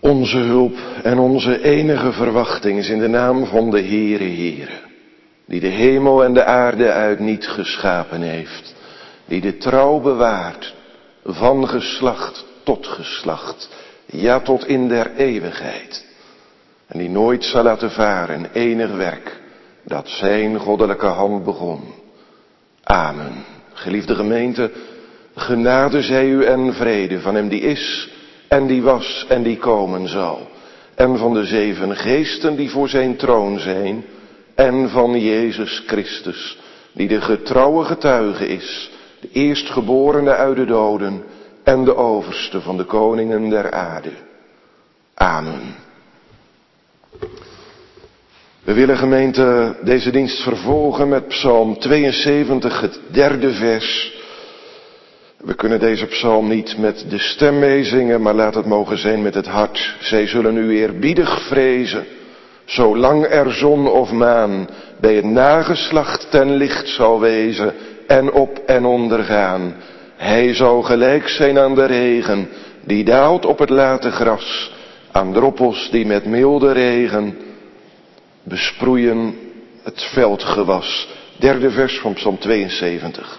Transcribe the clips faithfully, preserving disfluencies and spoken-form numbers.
Onze hulp en onze enige verwachting is in de naam van de Heere Heere, die de hemel en de aarde uit niet geschapen heeft, die de trouw bewaart, van geslacht tot geslacht, ja tot in der eeuwigheid, en die nooit zal laten varen enig werk dat zijn goddelijke hand begon. Amen. Geliefde gemeente, genade zij u en vrede van hem die is en die was en die komen zal, en van de zeven geesten die voor zijn troon zijn, en van Jezus Christus, die de getrouwe getuige is, de eerstgeborene uit de doden en de overste van de koningen der aarde. Amen. We willen, gemeente, deze dienst vervolgen met Psalm tweeënzeventig, het derde vers. We kunnen deze psalm niet met de stem meezingen, maar laat het mogen zijn met het hart. Zij zullen u eerbiedig vrezen, zolang er zon of maan bij het nageslacht ten licht zal wezen en op en ondergaan. Hij zal gelijk zijn aan de regen, die daalt op het late gras, aan droppels die met milde regen besproeien het veldgewas. Derde vers van Psalm tweeënzeventig.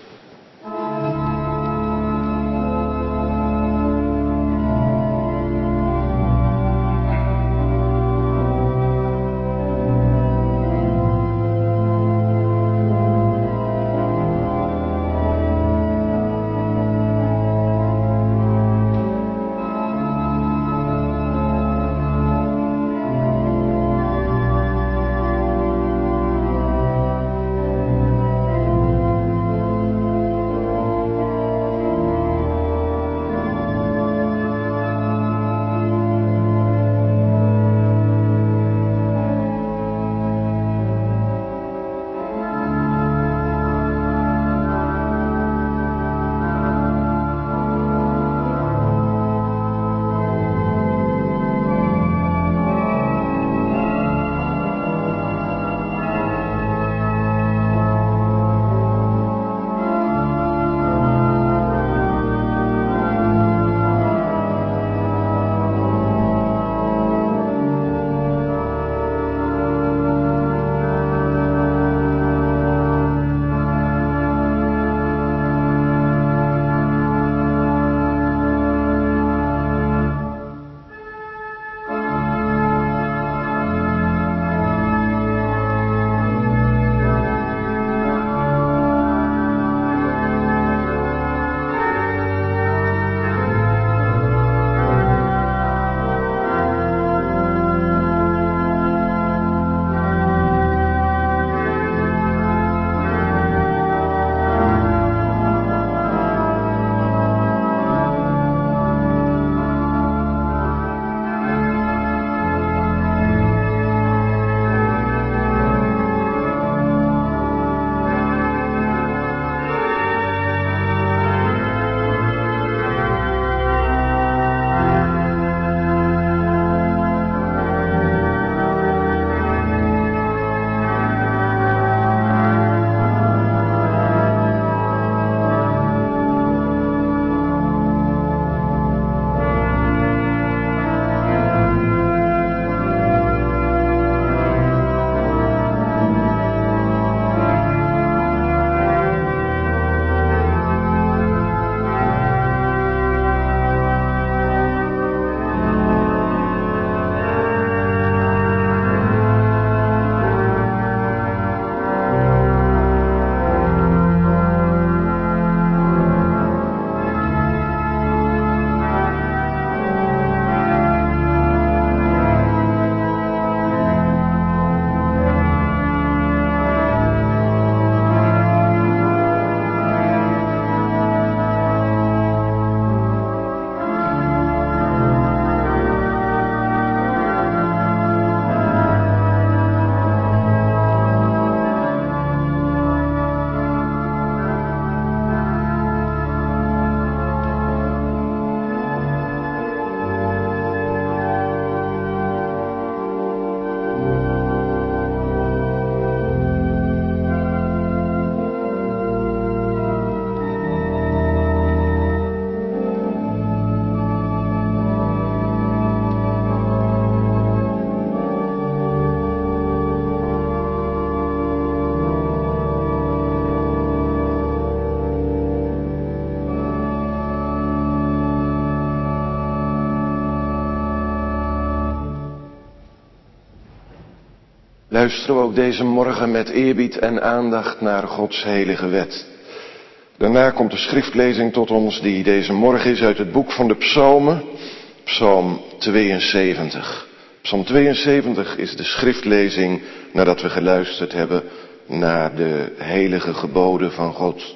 luisteren we ook deze morgen met eerbied en aandacht naar Gods heilige wet. Daarna komt de schriftlezing tot ons die deze morgen is uit het boek van de Psalmen, Psalm tweeënzeventig. Psalm tweeënzeventig is de schriftlezing nadat we geluisterd hebben naar de heilige geboden van God.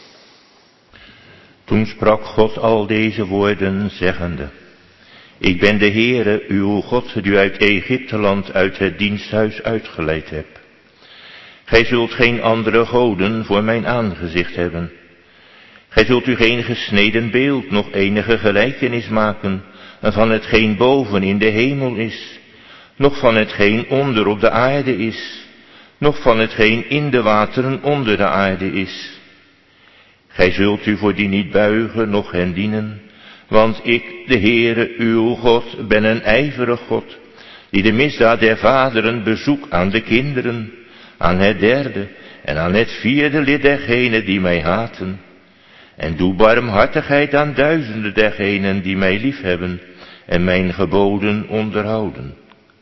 Toen sprak God al deze woorden, zeggende: Ik ben de Heere, uw God, die u uit Egypteland uit het diensthuis uitgeleid hebt. Gij zult geen andere goden voor mijn aangezicht hebben. Gij zult u geen gesneden beeld, nog enige gelijkenis maken van hetgeen boven in de hemel is, noch van hetgeen onder op de aarde is, noch van hetgeen in de wateren onder de aarde is. Gij zult u voor die niet buigen, noch hen dienen, want ik, de Heere, uw God, ben een ijverig God, die de misdaad der vaderen bezoek aan de kinderen, aan het derde en aan het vierde lid dergenen die mij haten, en doe barmhartigheid aan duizenden dergenen die mij liefhebben en mijn geboden onderhouden.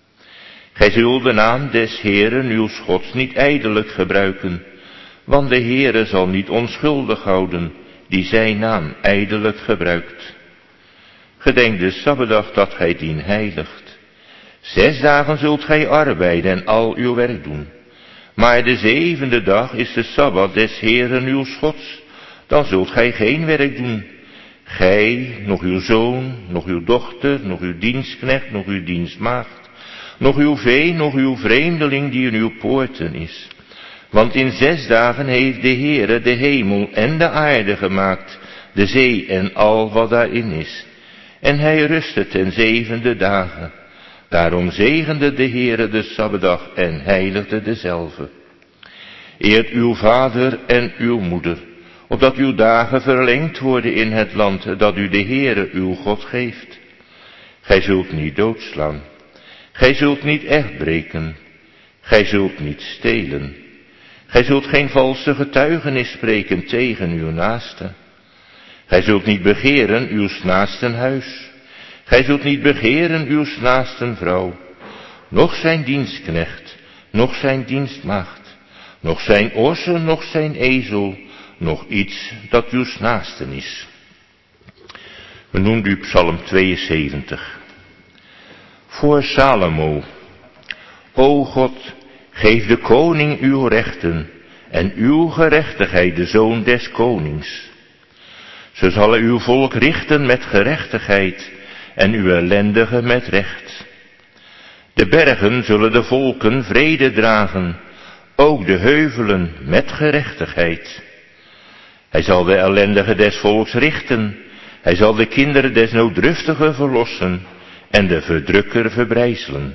Gij zult de naam des Heeren uw Gods niet ijdelijk gebruiken, want de Heere zal niet onschuldig houden die zijn naam ijdelijk gebruikt. Gedenk de Sabbatdag dat gij dien heiligt. Zes dagen zult gij arbeiden en al uw werk doen. Maar de zevende dag is de Sabbat des Heeren uw Gods, dan zult gij geen werk doen. Gij, nog uw zoon, nog uw dochter, nog uw dienstknecht, nog uw dienstmaagd, nog uw vee, nog uw vreemdeling die in uw poorten is. Want in zes dagen heeft de Heere de hemel en de aarde gemaakt, de zee en al wat daarin is. En hij rustte ten zevende dagen. Daarom zegende de Heere de Sabbatdag en heiligde dezelve. Eert uw vader en uw moeder, opdat uw dagen verlengd worden in het land dat u de Heere uw God geeft. Gij zult niet doodslaan. Gij zult niet echt breken. Gij zult niet stelen. Gij zult geen valse getuigenis spreken tegen uw naaste. Gij zult niet begeren uw naasten huis. Gij zult niet begeren uw naasten vrouw, noch zijn dienstknecht, noch zijn dienstmaagd, noch zijn osse, noch zijn ezel, nog iets dat uw naasten is. We noemen u Psalm tweeënzeventig. Voor Salomo. O God, geef de koning uw rechten en uw gerechtigheid de zoon des konings. Zo zal hij uw volk richten met gerechtigheid en uw ellendige met recht. De bergen zullen de volken vrede dragen, ook de heuvelen met gerechtigheid. Hij zal de ellendige des volks richten, hij zal de kinderen des nooddruftigen verlossen en de verdrukker verbrijzelen.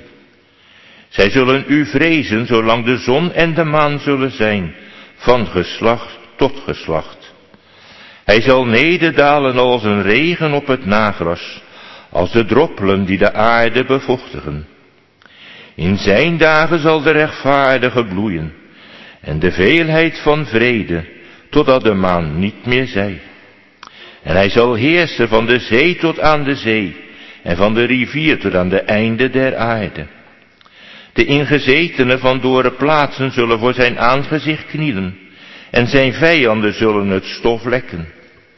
Zij zullen u vrezen zolang de zon en de maan zullen zijn, van geslacht tot geslacht. Hij zal nederdalen als een regen op het nagras, als de droppelen die de aarde bevochtigen. In zijn dagen zal de rechtvaardige bloeien, en de veelheid van vrede, totdat de maan niet meer zij. En hij zal heersen van de zee tot aan de zee, en van de rivier tot aan de einde der aarde. De ingezetenen van dorre plaatsen zullen voor zijn aangezicht knielen, en zijn vijanden zullen het stof lekken.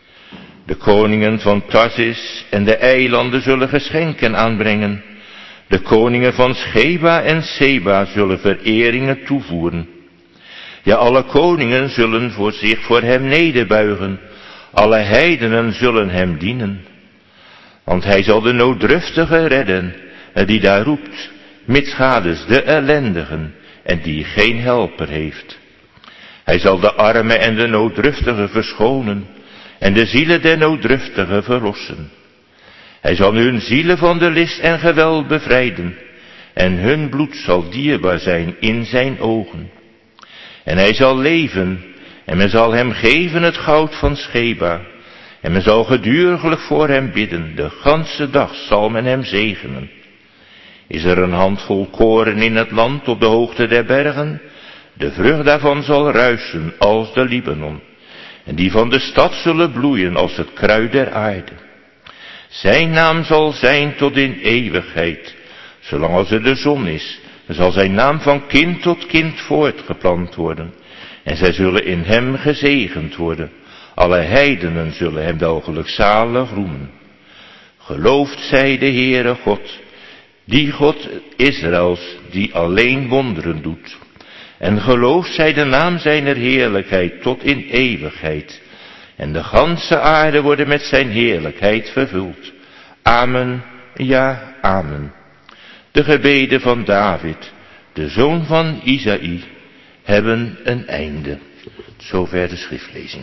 De koningen van Tarsis en de eilanden zullen geschenken aanbrengen. De koningen van Sheba en Seba zullen vereringen toevoeren. Ja, alle koningen zullen voor zich voor hem nederbuigen. Alle heidenen zullen hem dienen. Want hij zal de nooddruftige redden, die daar roept, mitsgades de ellendigen, en die geen helper heeft. Hij zal de armen en de nooddruftigen verschonen, en de zielen der nooddruftigen verlossen. Hij zal hun zielen van de list en geweld bevrijden, en hun bloed zal dierbaar zijn in zijn ogen. En hij zal leven, en men zal hem geven het goud van Sheba, en men zal geduriglijk voor hem bidden, de ganse dag zal men hem zegenen. Is er een handvol koren in het land op de hoogte der bergen? De vrucht daarvan zal ruisen als de Libanon, en die van de stad zullen bloeien als het kruid der aarde. Zijn naam zal zijn tot in eeuwigheid, zolang als er de zon is, zal zijn naam van kind tot kind voortgeplant worden. En zij zullen in hem gezegend worden. Alle heidenen zullen hem wel gelukzalig roemen. Gelooft zij de Heere God, die God Israëls, die alleen wonderen doet. En gelooft zij de naam zijner heerlijkheid tot in eeuwigheid. En de ganse aarde worden met zijn heerlijkheid vervuld. Amen, ja, amen. De gebeden van David, de zoon van Isaïe, hebben een einde. Zover de schriftlezing.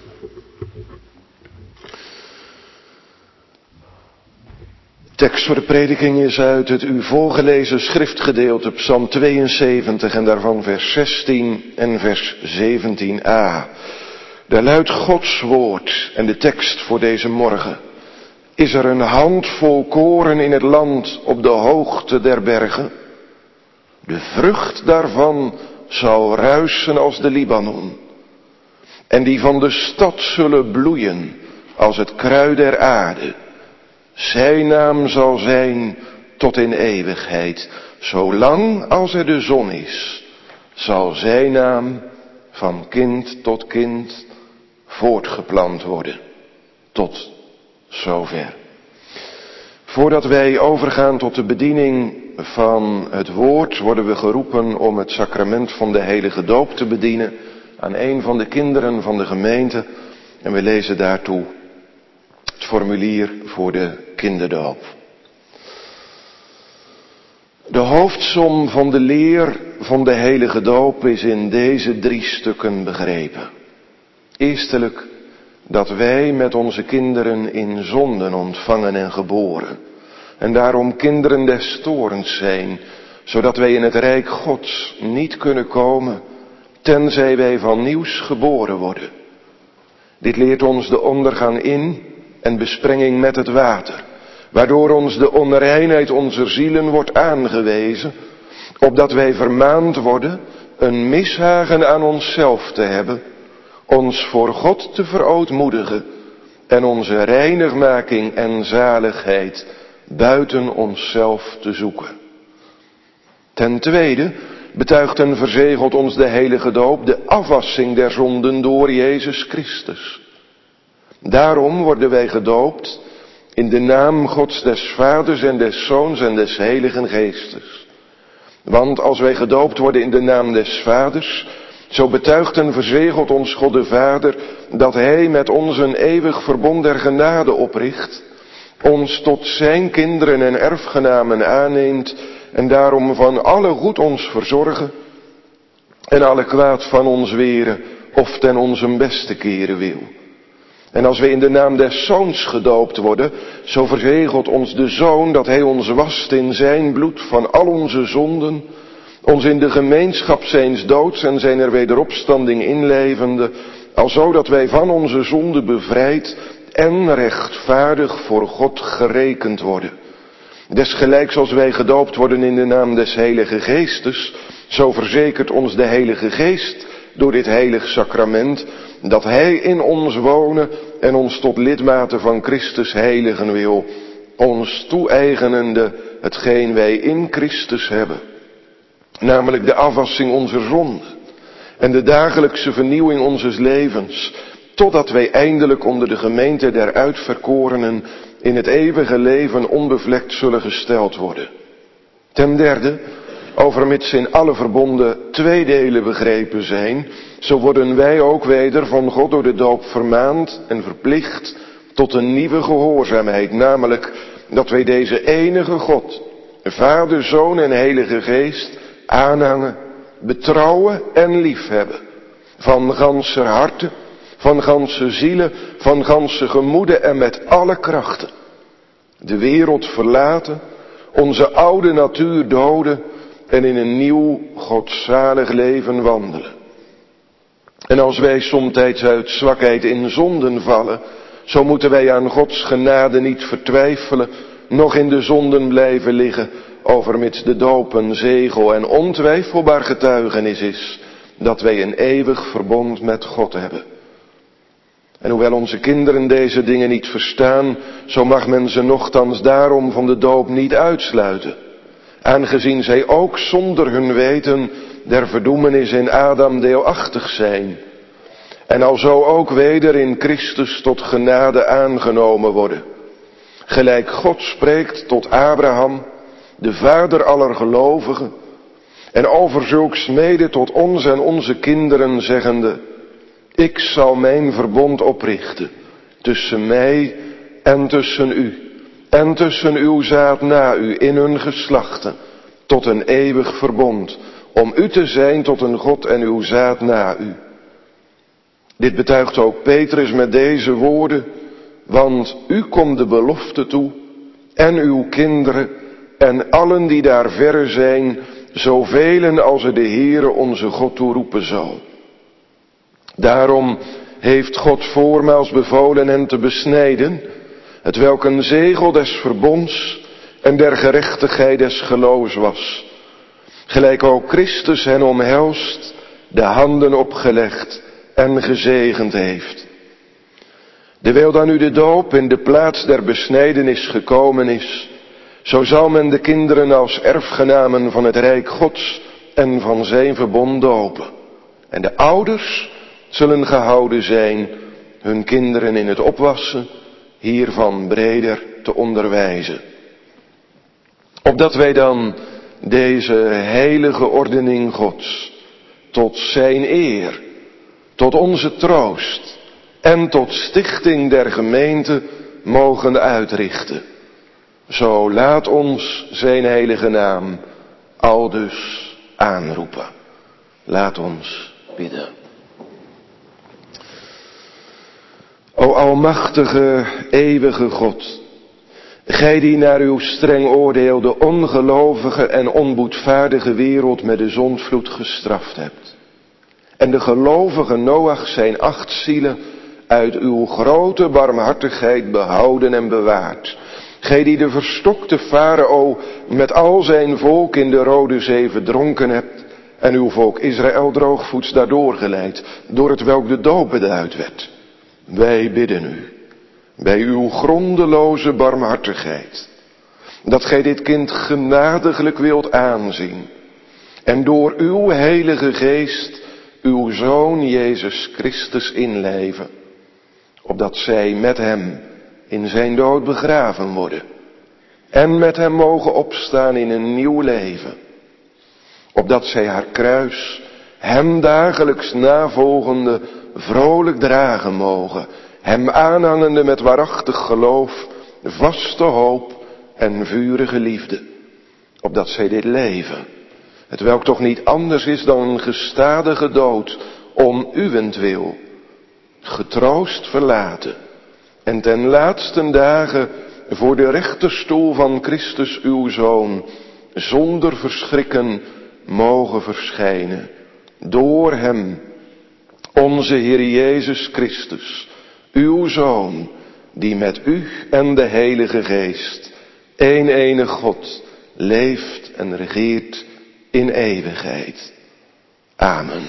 Tekst voor de prediking is uit het u voorgelezen schriftgedeelte Psalm tweeënzeventig en daarvan vers zestien en vers zeventien a. Daar luidt Gods woord en de tekst voor deze morgen. Is er een handvol koren in het land op de hoogte der bergen? De vrucht daarvan zal ruisen als de Libanon. En die van de stad zullen bloeien als het kruid der aarde. Zijn naam zal zijn tot in eeuwigheid. Zolang als er de zon is, zal zijn naam van kind tot kind voortgeplant worden. Tot zover. Voordat wij overgaan tot de bediening van het woord, worden we geroepen om het sacrament van de heilige doop te bedienen aan een van de kinderen van de gemeente. En we lezen daartoe het formulier voor de kinderdoop. De hoofdsom van de leer van de heilige doop is in deze drie stukken begrepen. Eerstelijk dat wij met onze kinderen in zonden ontvangen en geboren. En daarom kinderen des toorns zijn, zodat wij in het rijk Gods niet kunnen komen, tenzij wij van nieuws geboren worden. Dit leert ons de ondergang in en besprenging met het water, waardoor ons de onreinheid onze zielen wordt aangewezen, opdat wij vermaand worden een mishagen aan onszelf te hebben, ons voor God te verootmoedigen en onze reinigmaking en zaligheid buiten onszelf te zoeken. Ten tweede betuigt en verzegelt ons de heilige doop de afwassing der zonden door Jezus Christus. Daarom worden wij gedoopt in de naam Gods des Vaders en des Zoons en des Heiligen Geestes. Want als wij gedoopt worden in de naam des Vaders, zo betuigt en verzegelt ons God de Vader dat Hij met ons een eeuwig verbond der genade opricht, ons tot zijn kinderen en erfgenamen aanneemt en daarom van alle goed ons verzorgen en alle kwaad van ons weren of ten onze beste keren wil. En als we in de naam des Zoons gedoopt worden, zo verzegelt ons de Zoon dat Hij ons wast in zijn bloed van al onze zonden, ons in de gemeenschap zijns doods en zijner wederopstanding inlevende, alzo dat wij van onze zonde bevrijd en rechtvaardig voor God gerekend worden. Desgelijks als wij gedoopt worden in de naam des Heilige Geestes, zo verzekert ons de Heilige Geest door dit heilig sacrament dat Hij in ons wonen en ons tot lidmaten van Christus heiligen wil, ons toe-eigenende hetgeen wij in Christus hebben, namelijk de afwassing onze zonden en de dagelijkse vernieuwing onzes levens, totdat wij eindelijk onder de gemeente der uitverkorenen in het eeuwige leven onbevlekt zullen gesteld worden. Ten derde, overmits in alle verbonden twee delen begrepen zijn, zo worden wij ook weder van God door de doop vermaand en verplicht tot een nieuwe gehoorzaamheid, namelijk dat wij deze enige God, Vader, Zoon en Heilige Geest, aanhangen, betrouwen en liefhebben, van ganser harte, van ganse zielen, van ganse gemoeden en met alle krachten. De wereld verlaten, onze oude natuur doden en in een nieuw godzalig leven wandelen. En als wij somtijds uit zwakheid in zonden vallen, zo moeten wij aan Gods genade niet vertwijfelen, noch in de zonden blijven liggen, overmits de doop een zegel en ontwijfelbaar getuigenis is dat wij een eeuwig verbond met God hebben. En hoewel onze kinderen deze dingen niet verstaan, zo mag men ze nochtans daarom van de doop niet uitsluiten. aangezien zij ook zonder hun weten der verdoemenis in Adam deelachtig zijn, en alzo ook weder in Christus tot genade aangenomen worden. Gelijk God spreekt tot Abraham, de vader aller gelovigen, en over zulks mede tot ons en onze kinderen zeggende: ik zal mijn verbond oprichten tussen mij en tussen u, en tussen uw zaad na u in hun geslachten, tot een eeuwig verbond, om u te zijn tot een God en uw zaad na u. Dit betuigt ook Petrus met deze woorden: want u komt de belofte toe, en uw kinderen, en allen die daar verre zijn, zovelen als er de Heere onze God toeroepen zal. Daarom heeft God voormaals bevolen hen te besnijden, het welk een zegel des verbonds en der gerechtigheid des geloofs was. Gelijk ook Christus hen omhelst, de handen opgelegd en gezegend heeft. Dewijl dan nu de doop in de plaats der besnijdenis gekomen is, zo zal men de kinderen als erfgenamen van het rijk Gods en van zijn verbond dopen. En de ouders zullen gehouden zijn hun kinderen in het opwassen hiervan breder te onderwijzen. Opdat wij dan deze heilige ordening Gods tot zijn eer, tot onze troost en tot stichting der gemeente mogen uitrichten. Zo laat ons zijn heilige naam aldus aanroepen. Laat ons bidden. O almachtige, eeuwige God, gij die naar uw streng oordeel de ongelovige en onboedvaardige wereld met de zondvloed gestraft hebt, en de gelovige Noach zijn acht zielen uit uw grote barmhartigheid behouden en bewaard, gij die de verstokte farao met al zijn volk in de Rode Zee verdronken hebt, en uw volk Israël droogvoets daardoor geleid, door het welk de doop beduid werd. Wij bidden u, bij uw grondeloze barmhartigheid, dat gij dit kind genadiglijk wilt aanzien, en door uw heilige geest uw Zoon Jezus Christus inleven, opdat zij met hem in zijn dood begraven worden, en met hem mogen opstaan in een nieuw leven, opdat zij haar kruis, hem dagelijks navolgende, vrolijk dragen mogen, hem aanhangende met waarachtig geloof, vaste hoop en vurige liefde, opdat zij dit leven, het welk toch niet anders is dan een gestadige dood, om uwentwil, getroost verlaten, en ten laatsten dagen voor de rechterstoel van Christus uw Zoon, zonder verschrikken mogen verschijnen, door hem, onze Heer Jezus Christus, uw Zoon, die met u en de Heilige Geest, één enig God, leeft en regeert in eeuwigheid. Amen.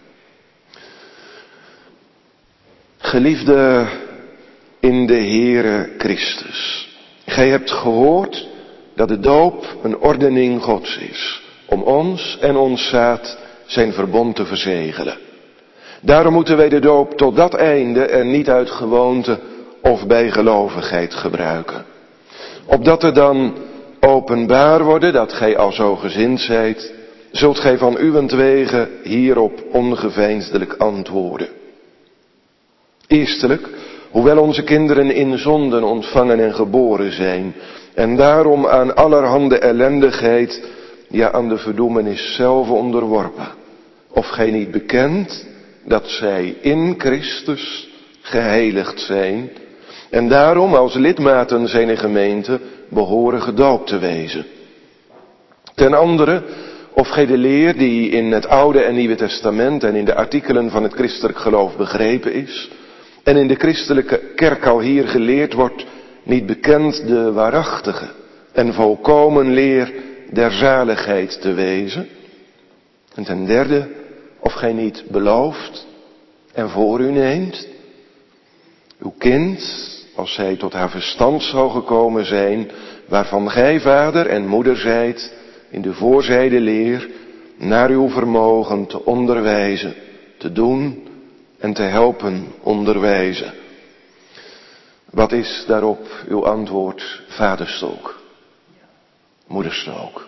Geliefde in de Heere Christus, gij hebt gehoord dat de doop een ordening Gods is, om ons en ons zaad zijn verbond te verzegelen. Daarom moeten wij de doop tot dat einde en niet uit gewoonte of bijgelovigheid gebruiken. Opdat er dan openbaar worden dat gij al zo gezind zijt, zult gij van uwentwege hierop ongeveinsdelijk antwoorden. Eerstelijk, hoewel onze kinderen in zonden ontvangen en geboren zijn, en daarom aan allerhande ellendigheid, ja aan de verdoemenis zelf onderworpen, of gij niet bekent dat zij in Christus geheiligd zijn, en daarom als lidmaten zijner gemeente behoren gedoopt te wezen. Ten andere, of gij de leer die in het Oude en Nieuwe Testament en in de artikelen van het christelijk geloof begrepen is, en in de christelijke kerk al hier geleerd wordt, niet bekend de waarachtige en volkomen leer der zaligheid te wezen. En ten derde, of gij niet belooft en voor u neemt, uw kind, als zij tot haar verstand zal gekomen zijn, waarvan gij vader en moeder zijt, in de voorzijde leer naar uw vermogen te onderwijzen, te doen en te helpen onderwijzen. Wat is daarop uw antwoord, vaders ook, moeders ook?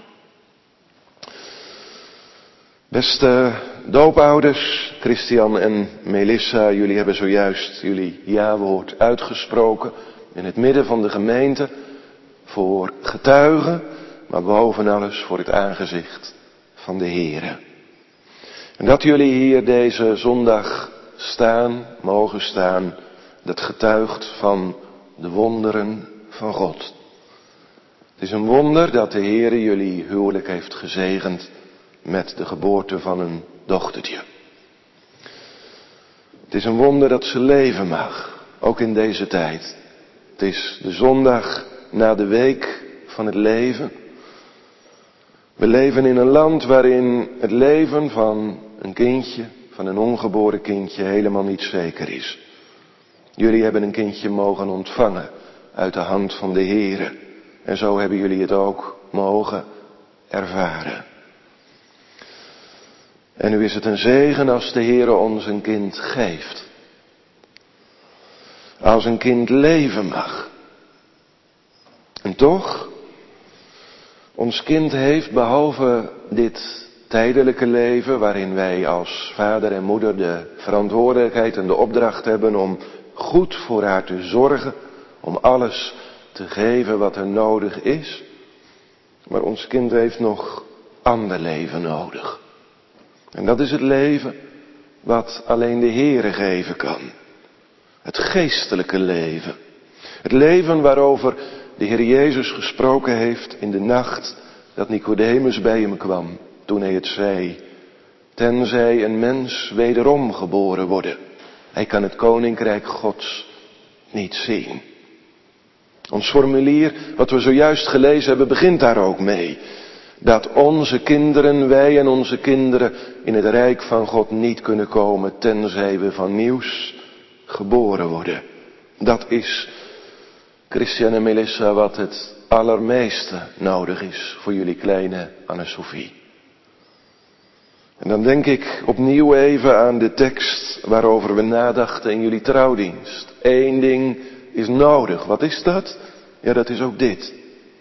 Beste doopouders, Christian en Melissa, jullie hebben zojuist jullie ja-woord uitgesproken in het midden van de gemeente voor getuigen, maar boven alles voor het aangezicht van de Heere. En dat jullie hier deze zondag staan, mogen staan, dat getuigt van de wonderen van God. Het is een wonder dat de Heere jullie huwelijk heeft gezegend met de geboorte van een dochtertje. Het is een wonder dat ze leven mag, ook in deze tijd. Het is de zondag na de week van het leven. We leven in een land waarin het leven van een kindje, van een ongeboren kindje, helemaal niet zeker is. Jullie hebben een kindje mogen ontvangen uit de hand van de Heere. En zo hebben jullie het ook mogen ervaren. En nu is het een zegen als de Heere ons een kind geeft. Als een kind leven mag. En toch, ons kind heeft behalve dit tijdelijke leven, waarin wij als vader en moeder de verantwoordelijkheid en de opdracht hebben om goed voor haar te zorgen, om alles te geven wat er nodig is. Maar ons kind heeft nog ander leven nodig. En dat is het leven wat alleen de Heere geven kan. Het geestelijke leven. Het leven waarover de Heer Jezus gesproken heeft in de nacht dat Nicodemus bij hem kwam. Toen hij het zei. Tenzij een mens wederom geboren worden. Hij kan het koninkrijk Gods niet zien. Ons formulier, wat we zojuist gelezen hebben, begint daar ook mee. Dat onze kinderen, wij en onze kinderen, in het rijk van God niet kunnen komen, tenzij we van nieuws geboren worden. Dat is, Christian en Melissa, wat het allermeeste nodig is voor jullie kleine Anne-Sophie. En dan denk ik opnieuw even aan de tekst waarover we nadachten in jullie trouwdienst. Eén ding is nodig. Wat is dat? Ja, dat is ook dit.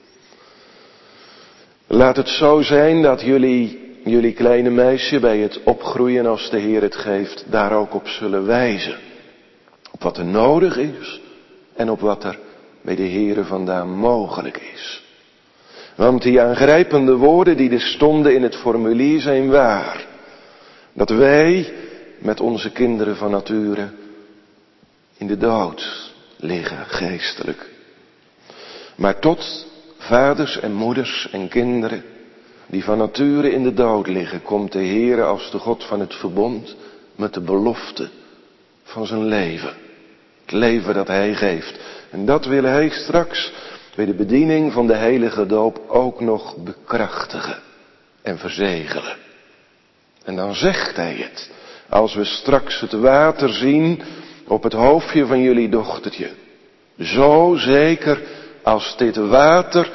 Laat het zo zijn dat jullie, jullie kleine meisje bij het opgroeien als de Heer het geeft, daar ook op zullen wijzen. Op wat er nodig is en op wat er bij de Heere vandaan mogelijk is. Want die aangrijpende woorden die er stonden in het formulier zijn waar. Dat wij met onze kinderen van nature in de dood liggen, geestelijk. Maar tot vaders en moeders en kinderen die van nature in de dood liggen, komt de Heere als de God van het verbond met de belofte van zijn leven. Het leven dat hij geeft. En dat wil hij straks bij de bediening van de heilige doop ook nog bekrachtigen en verzegelen. En dan zegt hij het, als we straks het water zien op het hoofdje van jullie dochtertje. Zo zeker als dit water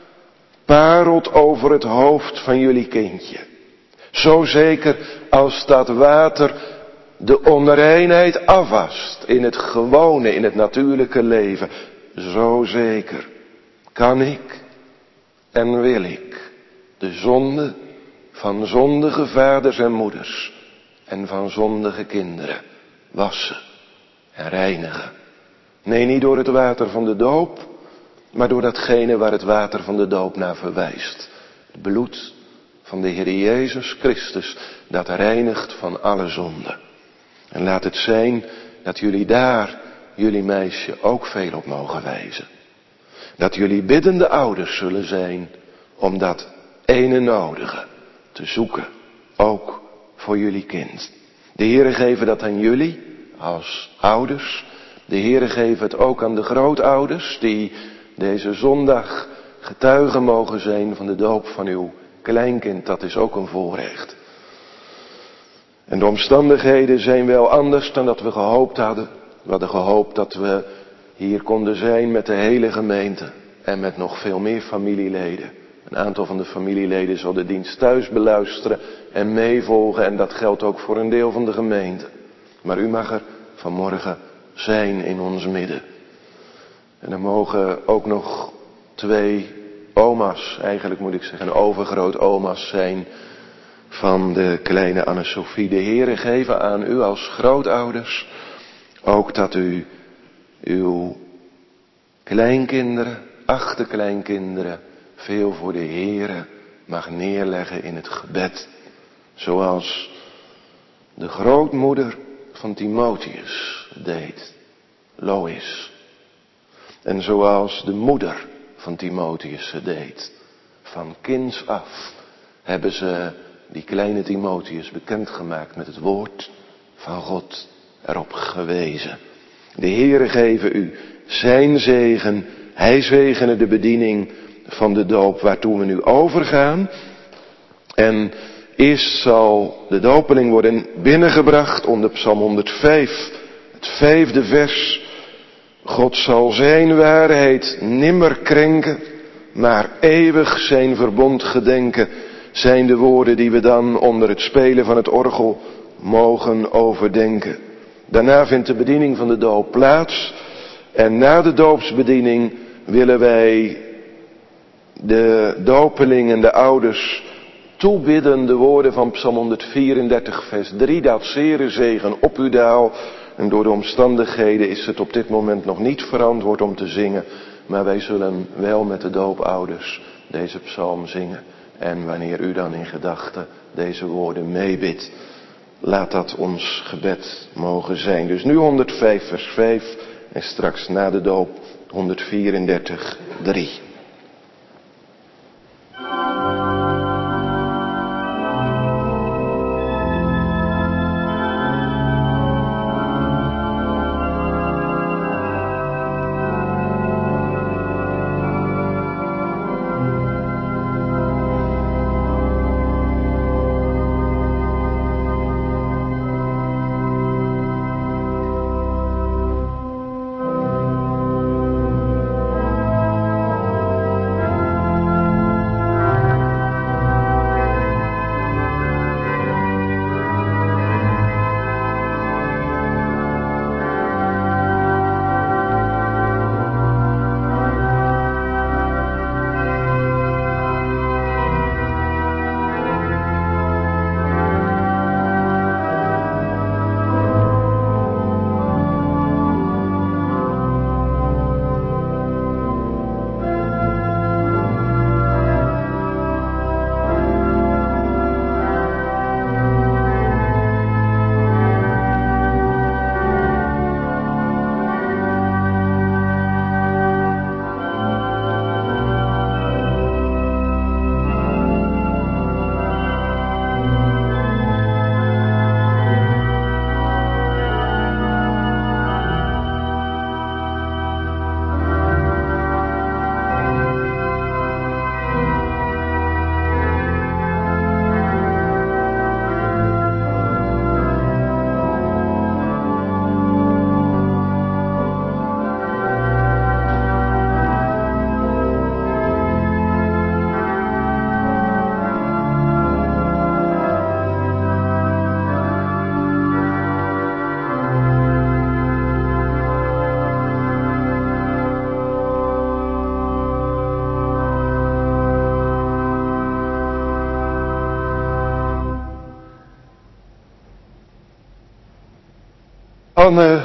parelt over het hoofd van jullie kindje. Zo zeker als dat water de onreinheid afwast in het gewone, in het natuurlijke leven. Zo zeker kan ik en wil ik de zonde van zondige vaders en moeders en van zondige kinderen wassen en reinigen. Nee, niet door het water van de doop, maar door datgene waar het water van de doop naar verwijst. Het bloed van de Heer Jezus Christus, dat reinigt van alle zonde. En laat het zijn dat jullie daar, jullie meisje, ook veel op mogen wijzen. Dat jullie biddende ouders zullen zijn om dat ene nodige te zoeken, ook voor jullie kind. De Heere geven dat aan jullie als ouders. De Heere geven het ook aan de grootouders die deze zondag getuigen mogen zijn van de doop van uw kleinkind. Dat is ook een voorrecht. En de omstandigheden zijn wel anders dan dat we gehoopt hadden. We hadden gehoopt dat we hier konden zijn met de hele gemeente en met nog veel meer familieleden. Een aantal van de familieleden zal de dienst thuis beluisteren en meevolgen. En dat geldt ook voor een deel van de gemeente. Maar u mag er vanmorgen zijn in ons midden. En er mogen ook nog twee oma's, eigenlijk moet ik zeggen overgrootoma's zijn van de kleine Anne-Sophie. De Heere geven aan u als grootouders ook dat u uw kleinkinderen, achterkleinkinderen, veel voor de Heere mag neerleggen in het gebed. Zoals de grootmoeder van Timotheus deed, Lois. En zoals de moeder van Timotheus ze deed. Van kinds af hebben ze die kleine Timotheus bekendgemaakt met het woord van God, erop gewezen. De Heere geven u zijn zegen, hij zegene de bediening van de doop waartoe we nu overgaan. En eerst zal de dopeling worden binnengebracht onder Psalm honderdvijf, het vijfde vers. God zal zijn waarheid nimmer krenken, maar eeuwig zijn verbond gedenken, zijn de woorden die we dan onder het spelen van het orgel mogen overdenken. Daarna vindt de bediening van de doop plaats. En na de doopsbediening willen wij de dopeling en de ouders toebidden de woorden van Psalm honderdvierendertig vers drie. Dat zere zegen op u daal. En door de omstandigheden is het op dit moment nog niet verantwoord om te zingen. Maar wij zullen wel met de doopouders deze psalm zingen. En wanneer u dan in gedachten deze woorden meebidt, laat dat ons gebed mogen zijn. Dus nu honderdvijf vers vijf en straks na de doop honderdvierendertig drie. Anne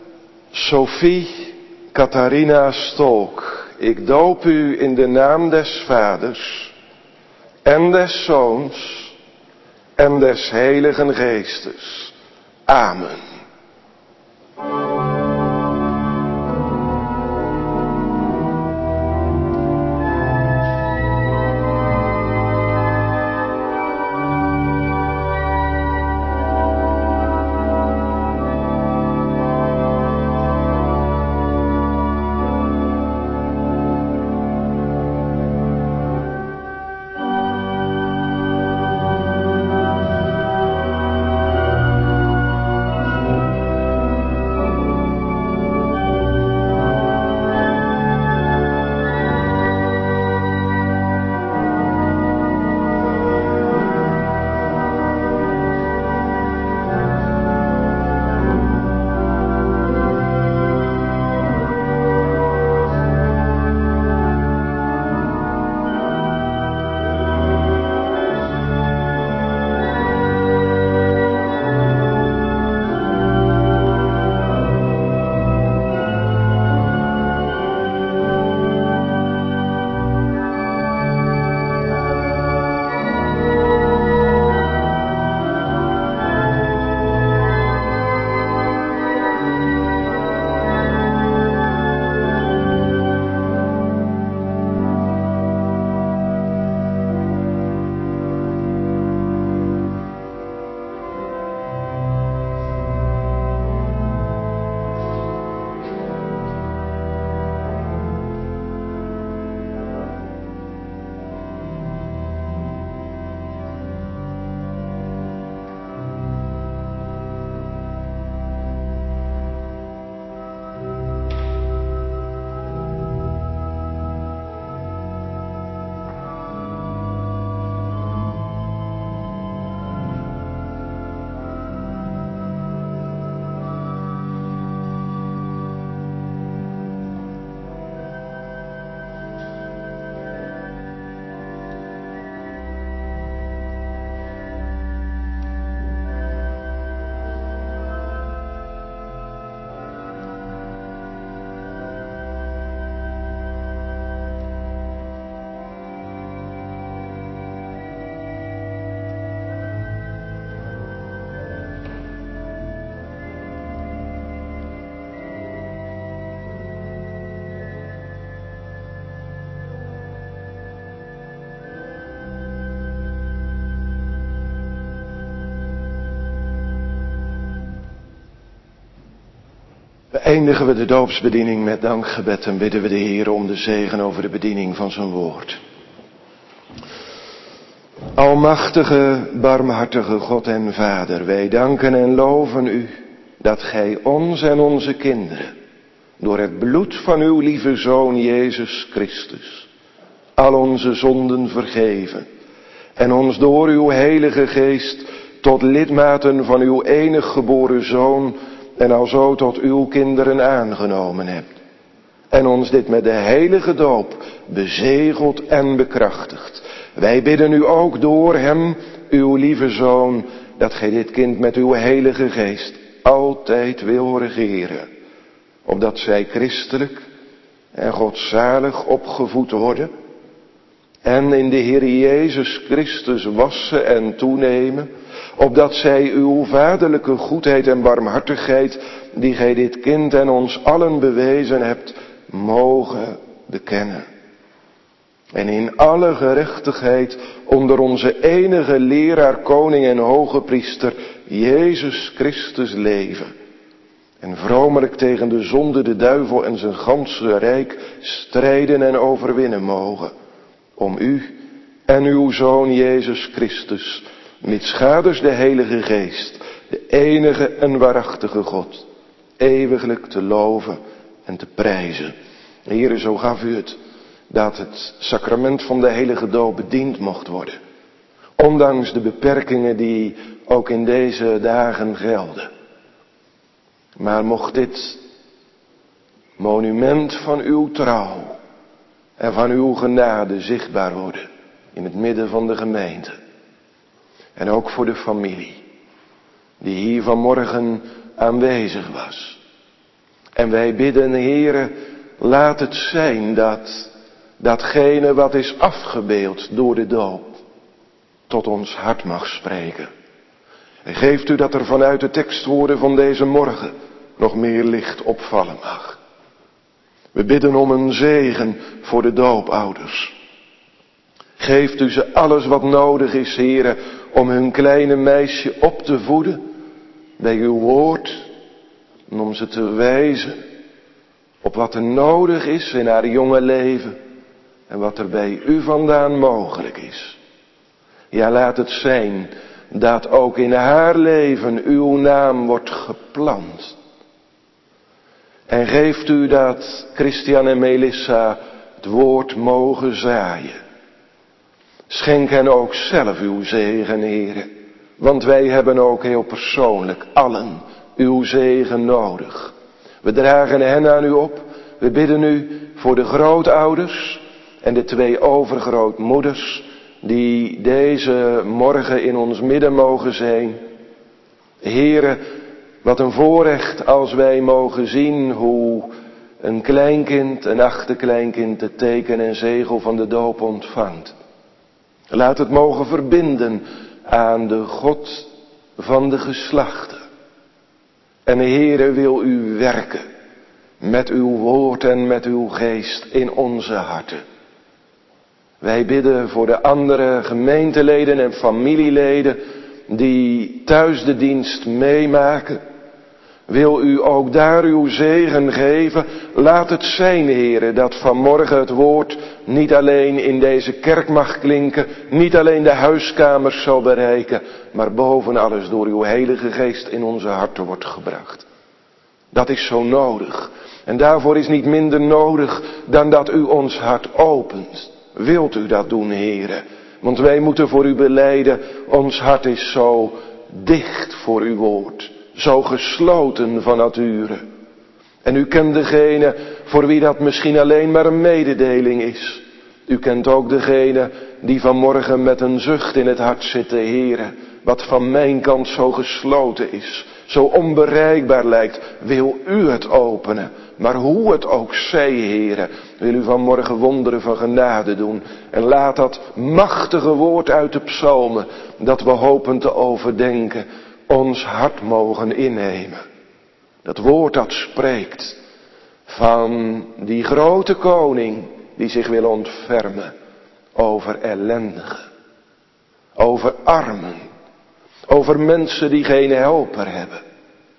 Sophie Catharina Stolk, ik doop u in de naam des Vaders en des Zoons en des Heiligen Geestes. Amen. Eindigen we de doopsbediening met dankgebed en bidden we de Heer om de zegen over de bediening van zijn woord. Almachtige, barmhartige God en Vader, wij danken en loven u dat gij ons en onze kinderen door het bloed van uw lieve Zoon Jezus Christus al onze zonden vergeven en ons door uw Heilige Geest tot lidmaten van uw enig geboren Zoon en alzo tot uw kinderen aangenomen hebt. En ons dit met de heilige doop bezegeld en bekrachtigt. Wij bidden u ook door hem, uw lieve Zoon, dat gij dit kind met uw Heilige Geest altijd wil regeren. Opdat zij christelijk en godzalig opgevoed worden. En in de Heer Jezus Christus wassen en toenemen. Opdat zij uw vaderlijke goedheid en barmhartigheid, die gij dit kind en ons allen bewezen hebt, mogen bekennen. En in alle gerechtigheid onder onze enige leraar, koning en hoge priester, Jezus Christus leven. En vromelijk tegen de zonde, de duivel en zijn ganse rijk strijden en overwinnen mogen. Om u en uw Zoon Jezus Christus, mitsgaders de Heilige Geest, de enige en waarachtige God, eeuwiglijk te loven en te prijzen. Heere, zo gaf u het, dat het sacrament van de heilige doop bediend mocht worden. Ondanks de beperkingen die ook in deze dagen gelden. Maar mocht dit monument van uw trouw en van uw genade zichtbaar worden in het midden van de gemeente. En ook voor de familie die hier vanmorgen aanwezig was. En wij bidden, Heere, laat het zijn dat datgene wat is afgebeeld door de doop tot ons hart mag spreken. En geeft u dat er vanuit de tekstwoorden van deze morgen nog meer licht opvallen mag. We bidden om een zegen voor de doopouders. Geeft u ze alles wat nodig is, Heere, om hun kleine meisje op te voeden bij uw woord. En om ze te wijzen op wat er nodig is in haar jonge leven. En wat er bij u vandaan mogelijk is. Ja, laat het zijn dat ook in haar leven uw naam wordt geplant. En geeft u dat Christian en Melissa het woord mogen zaaien. Schenk hen ook zelf uw zegen, Heere. Want wij hebben ook heel persoonlijk allen uw zegen nodig. We dragen hen aan u op. We bidden u voor de grootouders en de twee overgrootmoeders die deze morgen in ons midden mogen zijn. Heere, wat een voorrecht als wij mogen zien hoe een kleinkind, een achterkleinkind, het teken en zegel van de doop ontvangt. Laat het mogen verbinden aan de God van de geslachten. En Heere, wil u werken met uw woord en met uw geest in onze harten. Wij bidden voor de andere gemeenteleden en familieleden die thuis de dienst meemaken. Wil u ook daar uw zegen geven? Laat het zijn, Heere, dat vanmorgen het woord niet alleen in deze kerk mag klinken, niet alleen de huiskamers zal bereiken, maar boven alles door uw Heilige Geest in onze harten wordt gebracht. Dat is zo nodig. En daarvoor is niet minder nodig dan dat u ons hart opent. Wilt u dat doen, Heere? Want wij moeten voor u belijden, ons hart is zo dicht voor uw woord. Zo gesloten van nature. En u kent degene voor wie dat misschien alleen maar een mededeling is. U kent ook degene die vanmorgen met een zucht in het hart zitten, Heere. Wat van mijn kant zo gesloten is, zo onbereikbaar lijkt, wil u het openen. Maar hoe het ook zij, Heere, wil u vanmorgen wonderen van genade doen. En laat dat machtige woord uit de psalmen, dat we hopen te overdenken, ons hart mogen innemen. Dat woord dat spreekt van die grote koning die zich wil ontfermen over ellendigen, over armen, over mensen die geen helper hebben.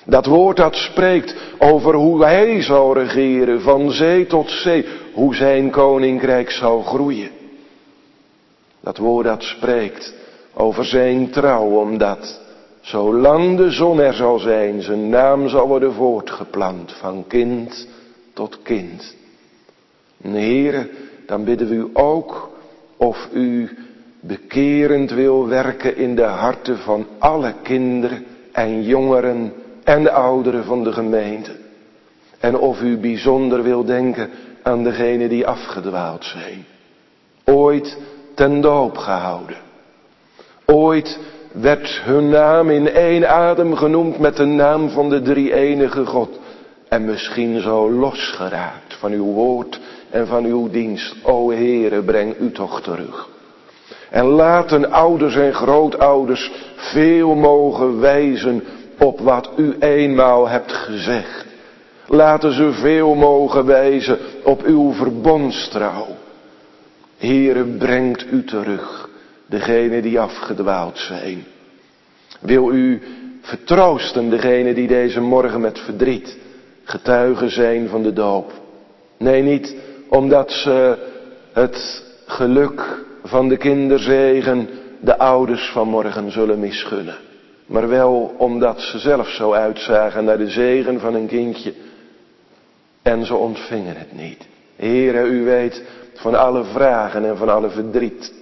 Dat woord dat spreekt over hoe hij zal regeren van zee tot zee, hoe zijn koninkrijk zal groeien. Dat woord dat spreekt over zijn trouw, omdat zolang de zon er zal zijn, zijn naam zal worden voortgeplant van kind tot kind. En Heere, dan bidden we u ook of u bekerend wil werken in de harten van alle kinderen en jongeren en ouderen van de gemeente. En of u bijzonder wil denken aan degenen die afgedwaald zijn. Ooit ten doop gehouden. Ooit werd hun naam in één adem genoemd met de naam van de drie-enige God. En misschien zo losgeraakt van uw woord en van uw dienst. O Heere, breng u toch terug. En laten ouders en grootouders veel mogen wijzen op wat u eenmaal hebt gezegd. Laten ze veel mogen wijzen op uw verbondstrouw. Heere, brengt u terug, degenen die afgedwaald zijn. Wil u vertroosten degenen die deze morgen met verdriet getuigen zijn van de doop. Nee, niet omdat ze het geluk van de kinderzegen de ouders van morgen zullen misgunnen. Maar wel omdat ze zelf zo uitzagen naar de zegen van een kindje. En ze ontvingen het niet. Heere, u weet van alle vragen en van alle verdriet.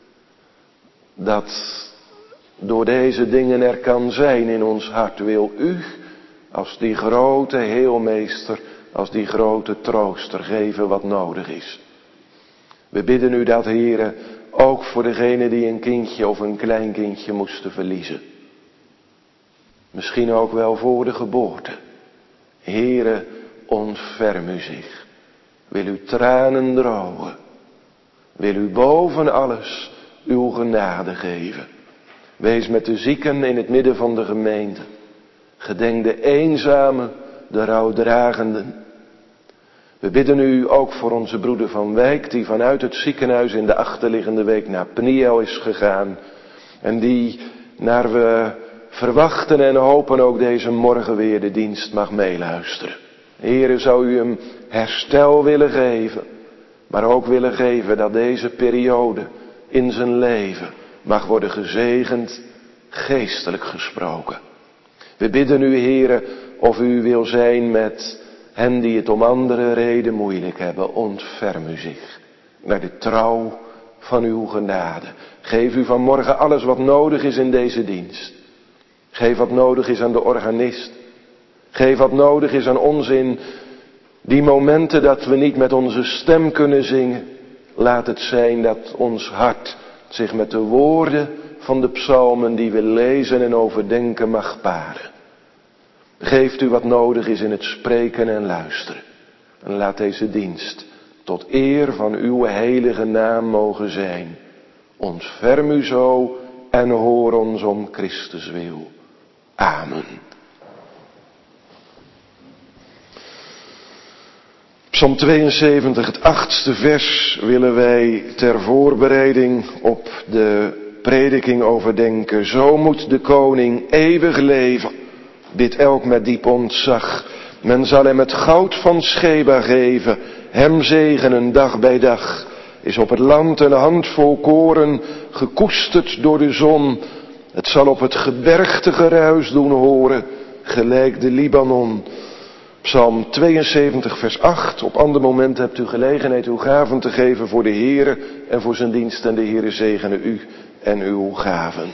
Dat door deze dingen er kan zijn in ons hart. Wil u als die grote heelmeester, als die grote trooster geven wat nodig is. We bidden u dat, Heere, ook voor degene die een kindje of een kleinkindje moesten verliezen. Misschien ook wel voor de geboorte. Heere, ontferm u zich. Wil u tranen drogen. Wil u boven alles uw genade geven. Wees met de zieken in het midden van de gemeente. Gedenk de eenzamen, de rouwdragenden. We bidden u ook voor onze broeder Van Wijk, die vanuit het ziekenhuis in de achterliggende week naar Pniel is gegaan. En die, naar we verwachten en hopen, ook deze morgen weer de dienst mag meeluisteren. Heere, zou u hem herstel willen geven, maar ook willen geven dat deze periode in zijn leven mag worden gezegend, geestelijk gesproken. We bidden u, Heere, of u wil zijn met hen die het om andere reden moeilijk hebben. Ontferm u zich naar de trouw van uw genade. Geef u vanmorgen alles wat nodig is in deze dienst. Geef wat nodig is aan de organist. Geef wat nodig is aan ons in die momenten dat we niet met onze stem kunnen zingen. Laat het zijn dat ons hart zich met de woorden van de psalmen die we lezen en overdenken mag paren. Geeft u wat nodig is in het spreken en luisteren. En laat deze dienst tot eer van uw heilige naam mogen zijn. Ontferm u zo en hoor ons om Christus wil. Amen. Psalm tweeënzeventig, het achtste vers, willen wij ter voorbereiding op de prediking overdenken. Zo moet de koning eeuwig leven, dit elk met diep ontzag. Men zal hem het goud van Sheba geven, hem zegenen dag bij dag. Is op het land een handvol koren, gekoesterd door de zon. Het zal op het gebergte geruis doen horen, gelijk de Libanon. Psalm tweeënzeventig vers acht. Op ander moment hebt u gelegenheid uw gaven te geven voor de Heere en voor zijn dienst. En de Heere zegene u en uw gaven.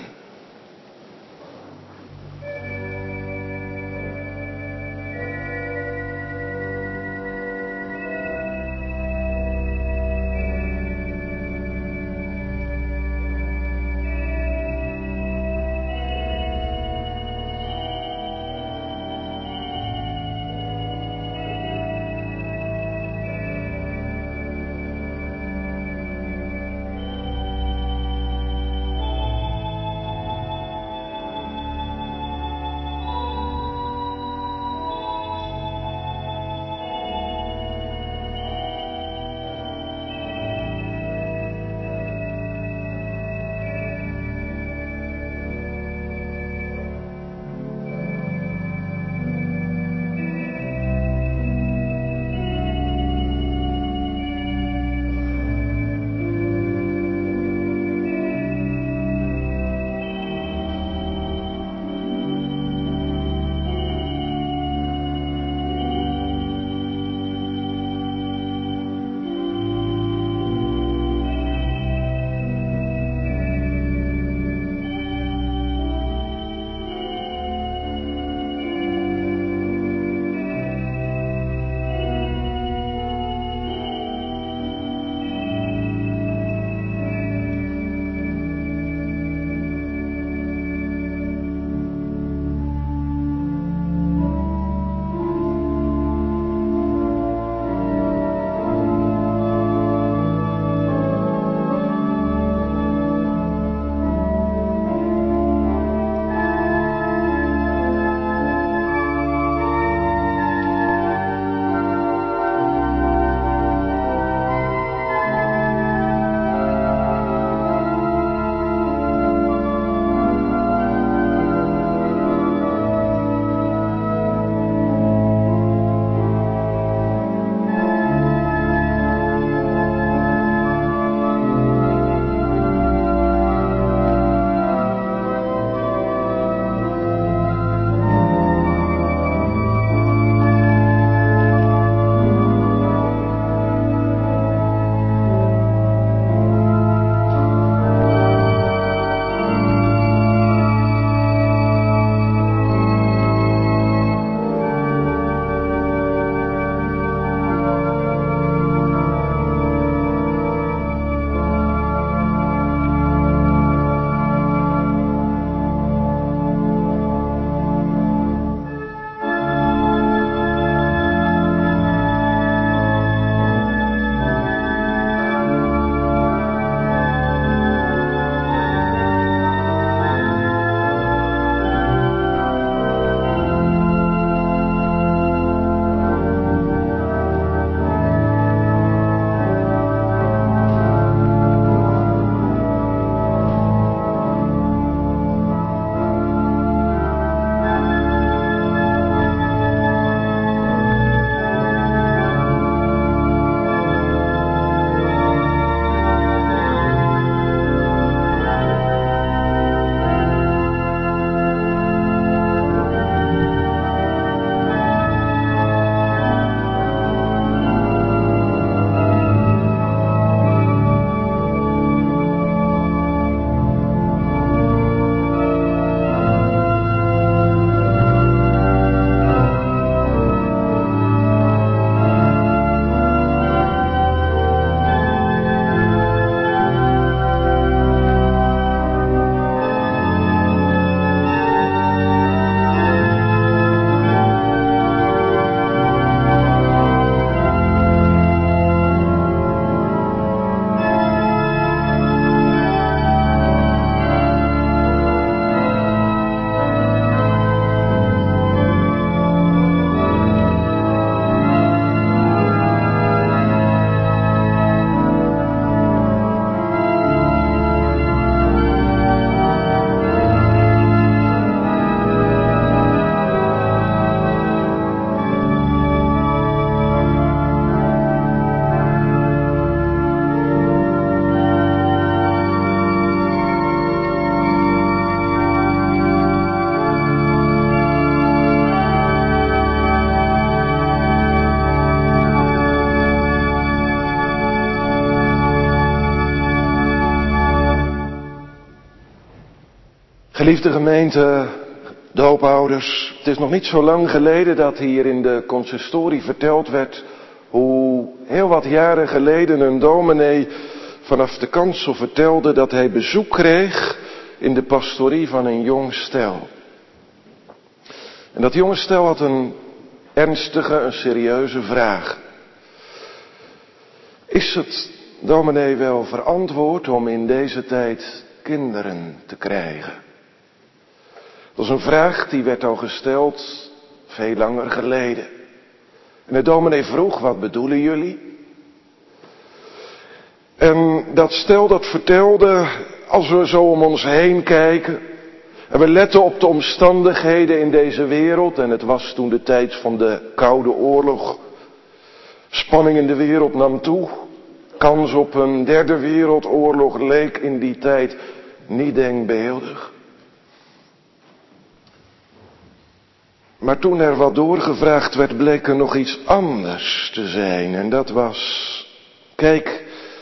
Geliefde gemeente, doopouders, het is nog niet zo lang geleden dat hier in de consistorie verteld werd hoe heel wat jaren geleden een dominee vanaf de kansel vertelde dat hij bezoek kreeg in de pastorie van een jong stel. En dat jonge stel had een ernstige, een serieuze vraag. Is het, dominee, wel verantwoord om in deze tijd kinderen te krijgen? Dat was een vraag die werd al gesteld veel langer geleden. En de dominee vroeg, wat bedoelen jullie? En dat stel dat vertelde, als we zo om ons heen kijken en we letten op de omstandigheden in deze wereld, en het was toen de tijd van de Koude Oorlog, spanning in de wereld nam toe, kans op een derde wereldoorlog leek in die tijd niet denkbeeldig. Maar toen er wat doorgevraagd werd, bleek er nog iets anders te zijn. En dat was, kijk,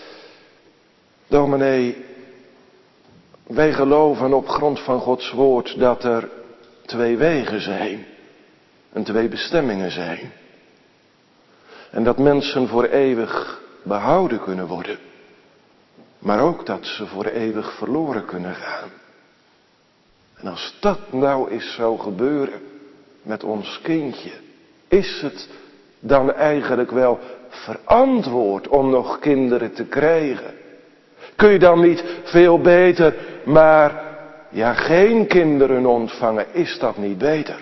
dominee, wij geloven op grond van Gods woord dat er twee wegen zijn. En twee bestemmingen zijn. En dat mensen voor eeuwig behouden kunnen worden. Maar ook dat ze voor eeuwig verloren kunnen gaan. En als dat nou eens zou gebeuren met ons kindje, is het dan eigenlijk wel verantwoord om nog kinderen te krijgen? Kun je dan niet veel beter, maar ja, geen kinderen ontvangen? Is dat niet beter?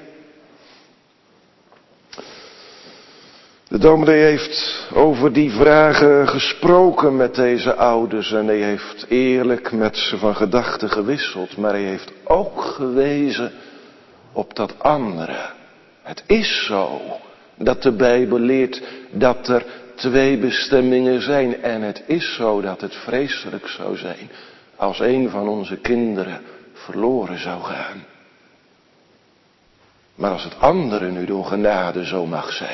De dominee heeft over die vragen gesproken met deze ouders en hij heeft eerlijk met ze van gedachten gewisseld, maar hij heeft ook gewezen op dat andere. Het is zo dat de Bijbel leert dat er twee bestemmingen zijn en het is zo dat het vreselijk zou zijn als een van onze kinderen verloren zou gaan. Maar als het andere nu door genade zo mag zijn.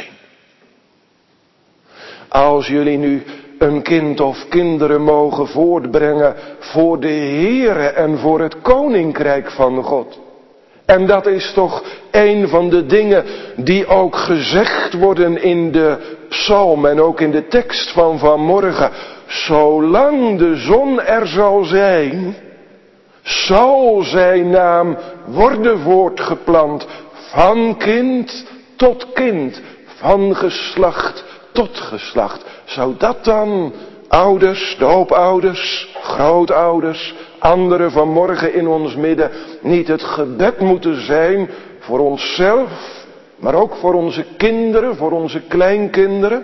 Als jullie nu een kind of kinderen mogen voortbrengen voor de Heere en voor het Koninkrijk van God. En dat is toch een van de dingen die ook gezegd worden in de psalm en ook in de tekst van vanmorgen. Zolang de zon er zal zijn, zal zijn naam worden voortgeplant. Van kind tot kind, van geslacht tot geslacht. Zou dat dan, ouders, doopouders, grootouders, anderen vanmorgen in ons midden, niet het gebed moeten zijn voor onszelf, maar ook voor onze kinderen, voor onze kleinkinderen?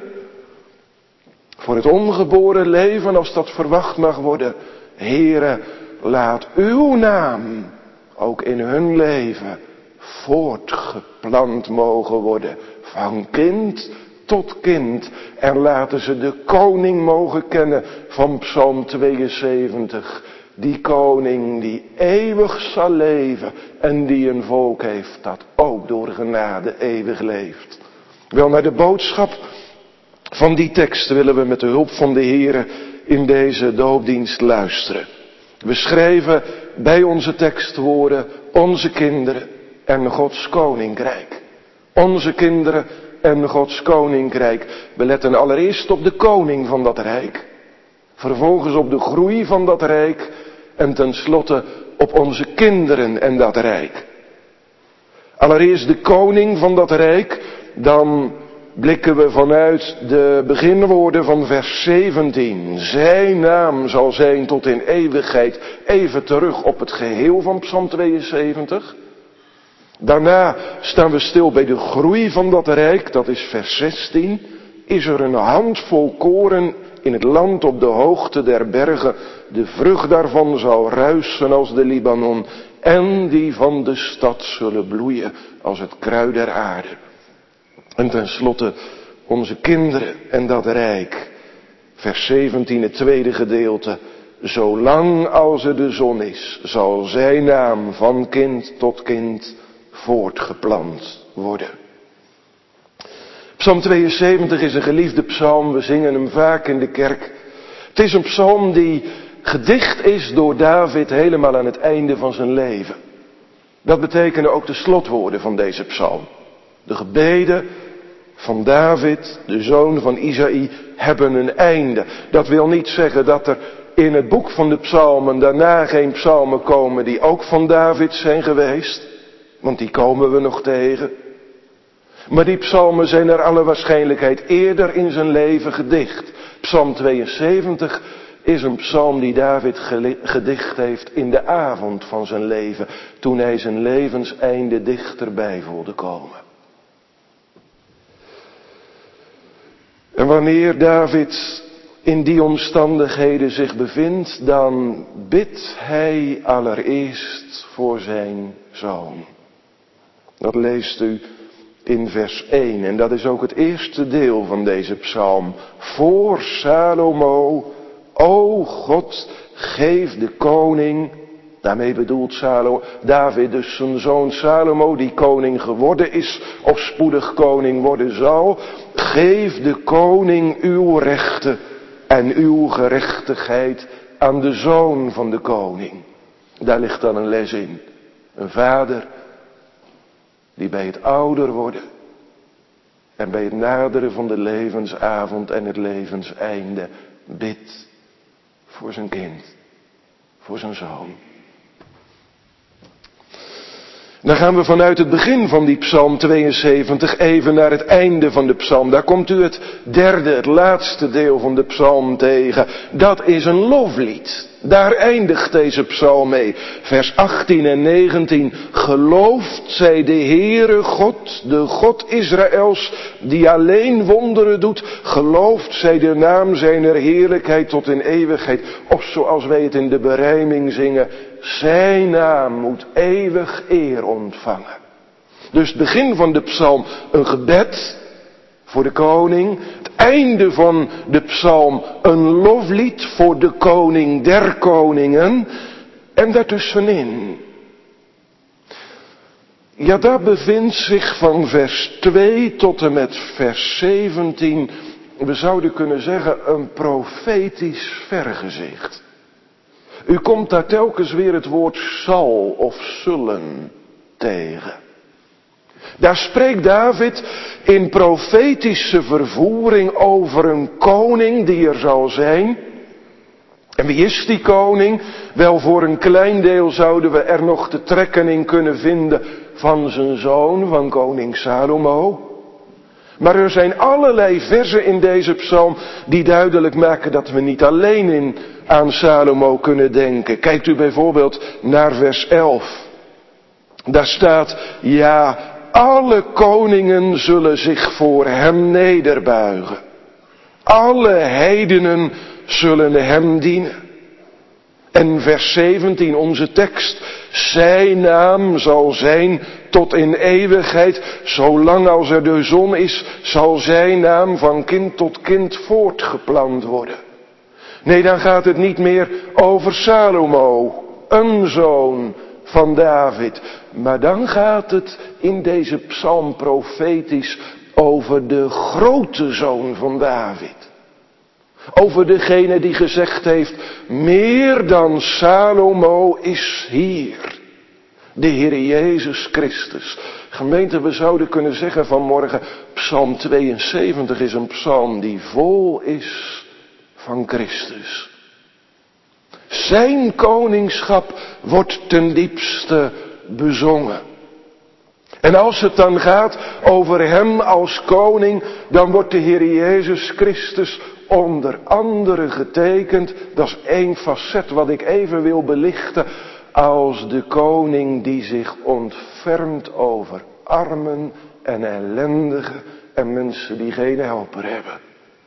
Voor het ongeboren leven, als dat verwacht mag worden. Heere, laat uw naam ook in hun leven voortgeplant mogen worden. Van kind tot kind. En laten ze de koning mogen kennen van Psalm tweeënzeventig. Die koning die eeuwig zal leven en die een volk heeft dat ook door genade eeuwig leeft. Wel, naar de boodschap van die tekst willen we met de hulp van de Heere in deze doopdienst luisteren. We schrijven bij onze tekstwoorden onze kinderen en Gods koninkrijk. Onze kinderen en Gods koninkrijk. We letten allereerst op de koning van dat rijk. Vervolgens op de groei van dat rijk. En tenslotte op onze kinderen en dat rijk. Allereerst de koning van dat rijk. Dan blikken we vanuit de beginwoorden van vers zeventien. Zijn naam zal zijn tot in eeuwigheid. Even terug op het geheel van Psalm tweeënzeventig. Daarna staan we stil bij de groei van dat rijk. Dat is vers zestien. Is er een handvol koren in het land op de hoogte der bergen. De vrucht daarvan zal ruisen als de Libanon. En die van de stad zullen bloeien als het kruid der aarde. En tenslotte onze kinderen en dat rijk. Vers zeventien, het tweede gedeelte. Zolang als er de zon is, zal zijn naam van kind tot kind voortgeplant worden. Psalm tweeënzeventig is een geliefde psalm, we zingen hem vaak in de kerk. Het is een psalm die gedicht is door David helemaal aan het einde van zijn leven. Dat betekenen ook de slotwoorden van deze psalm. De gebeden van David, de zoon van Isaïe, hebben een einde. Dat wil niet zeggen dat er in het boek van de psalmen daarna geen psalmen komen die ook van David zijn geweest. Want die komen we nog tegen. Maar die psalmen zijn naar alle waarschijnlijkheid eerder in zijn leven gedicht. Psalm tweeënzeventig is een psalm die David gedicht heeft in de avond van zijn leven. Toen hij zijn levenseinde dichterbij voelde komen. En wanneer David in die omstandigheden zich bevindt, dan bidt hij allereerst voor zijn zoon. Dat leest u in vers één. En dat is ook het eerste deel van deze psalm. Voor Salomo, o God, geef de koning. Daarmee bedoelt Salomo, David dus zijn zoon Salomo, die koning geworden is, of spoedig koning worden zal. Geef de koning uw rechten en uw gerechtigheid aan de zoon van de koning. Daar ligt dan een les in. Een vader die bij het ouder worden en bij het naderen van de levensavond en het levenseinde bidt voor zijn kind, voor zijn zoon. Dan gaan we vanuit het begin van die psalm tweeënzeventig even naar het einde van de psalm. Daar komt u het derde, het laatste deel van de psalm tegen. Dat is een loflied. Daar eindigt deze psalm mee. Vers achttien en negentien. Geloofd zij de Heere God, de God Israëls, die alleen wonderen doet. Geloofd zij de naam zijner heerlijkheid tot in eeuwigheid. Of zoals wij het in de berijming zingen. Zijn naam moet eeuwig eer ontvangen. Dus het begin van de psalm een gebed voor de koning. Het einde van de psalm een loflied voor de koning der koningen. En daartussenin. Ja, daar bevindt zich van vers twee tot en met vers zeventien, we zouden kunnen zeggen, een profetisch vergezicht. U komt daar telkens weer het woord zal of zullen tegen. Daar spreekt David in profetische vervoering over een koning die er zal zijn. En wie is die koning? Wel, voor een klein deel zouden we er nog de trekken in kunnen vinden van zijn zoon, van koning Salomo. Maar er zijn allerlei verzen in deze psalm die duidelijk maken dat we niet alleen in, aan Salomo kunnen denken. Kijkt u bijvoorbeeld naar vers elf. Daar staat, ja, alle koningen zullen zich voor hem nederbuigen. Alle heidenen zullen hem dienen. En vers zeventien, onze tekst. Zijn naam zal zijn tot in eeuwigheid. Zolang als er de zon is, zal zijn naam van kind tot kind voortgeplant worden. Nee, dan gaat het niet meer over Salomo, een zoon van David. Maar dan gaat het in deze psalm profetisch over de grote zoon van David. Over degene die gezegd heeft, meer dan Salomo is hier. De Heer Jezus Christus. Gemeente, we zouden kunnen zeggen vanmorgen, psalm tweeënzeventig is een psalm die vol is van Christus. Zijn koningschap wordt ten diepste bezongen. En als het dan gaat over hem als koning, dan wordt de Heer Jezus Christus onder andere getekend. Dat is één facet wat ik even wil belichten. Als de koning die zich ontfermt over armen en ellendigen en mensen die geen helper hebben.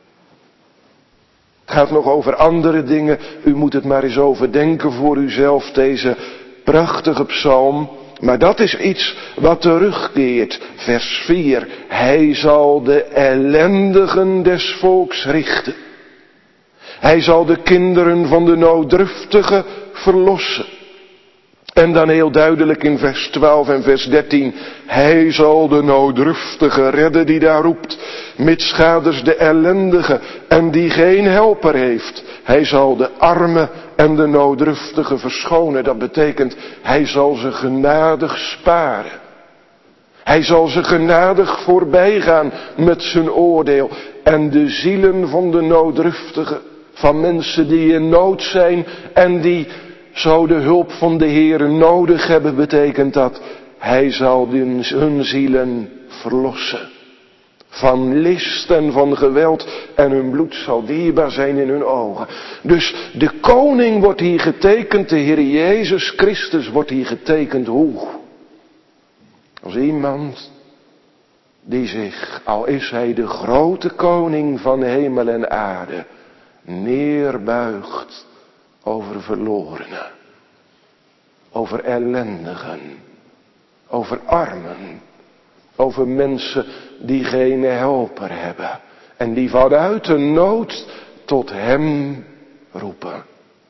Het gaat nog over andere dingen. U moet het maar eens overdenken voor uzelf, deze prachtige psalm. Maar dat is iets wat terugkeert. Vers vier. Hij zal de ellendigen des volks richten. Hij zal de kinderen van de nooddruftigen verlossen. En dan heel duidelijk in vers twaalf en vers dertien. Hij zal de nooddruftige redden die daar roept. Mitschaders de ellendige en die geen helper heeft. Hij zal de arme en de nooddruftige verschonen. Dat betekent, hij zal ze genadig sparen. Hij zal ze genadig voorbijgaan met zijn oordeel. En de zielen van de nooddruftigen, van mensen die in nood zijn en die zo de hulp van de Heere nodig hebben, betekent dat hij zal hun zielen verlossen. Van list en van geweld en hun bloed zal dierbaar zijn in hun ogen. Dus de koning wordt hier getekend, de Heer Jezus Christus wordt hier getekend hoe? Als iemand die zich, al is hij de grote koning van hemel en aarde, neerbuigt over verlorenen, over ellendigen, over armen, over mensen die geen helper hebben en die vanuit de nood tot hem roepen.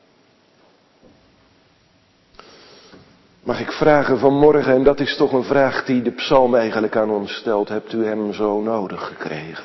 Mag ik vragen vanmorgen, en dat is toch een vraag die de psalm eigenlijk aan ons stelt, hebt u hem zo nodig gekregen?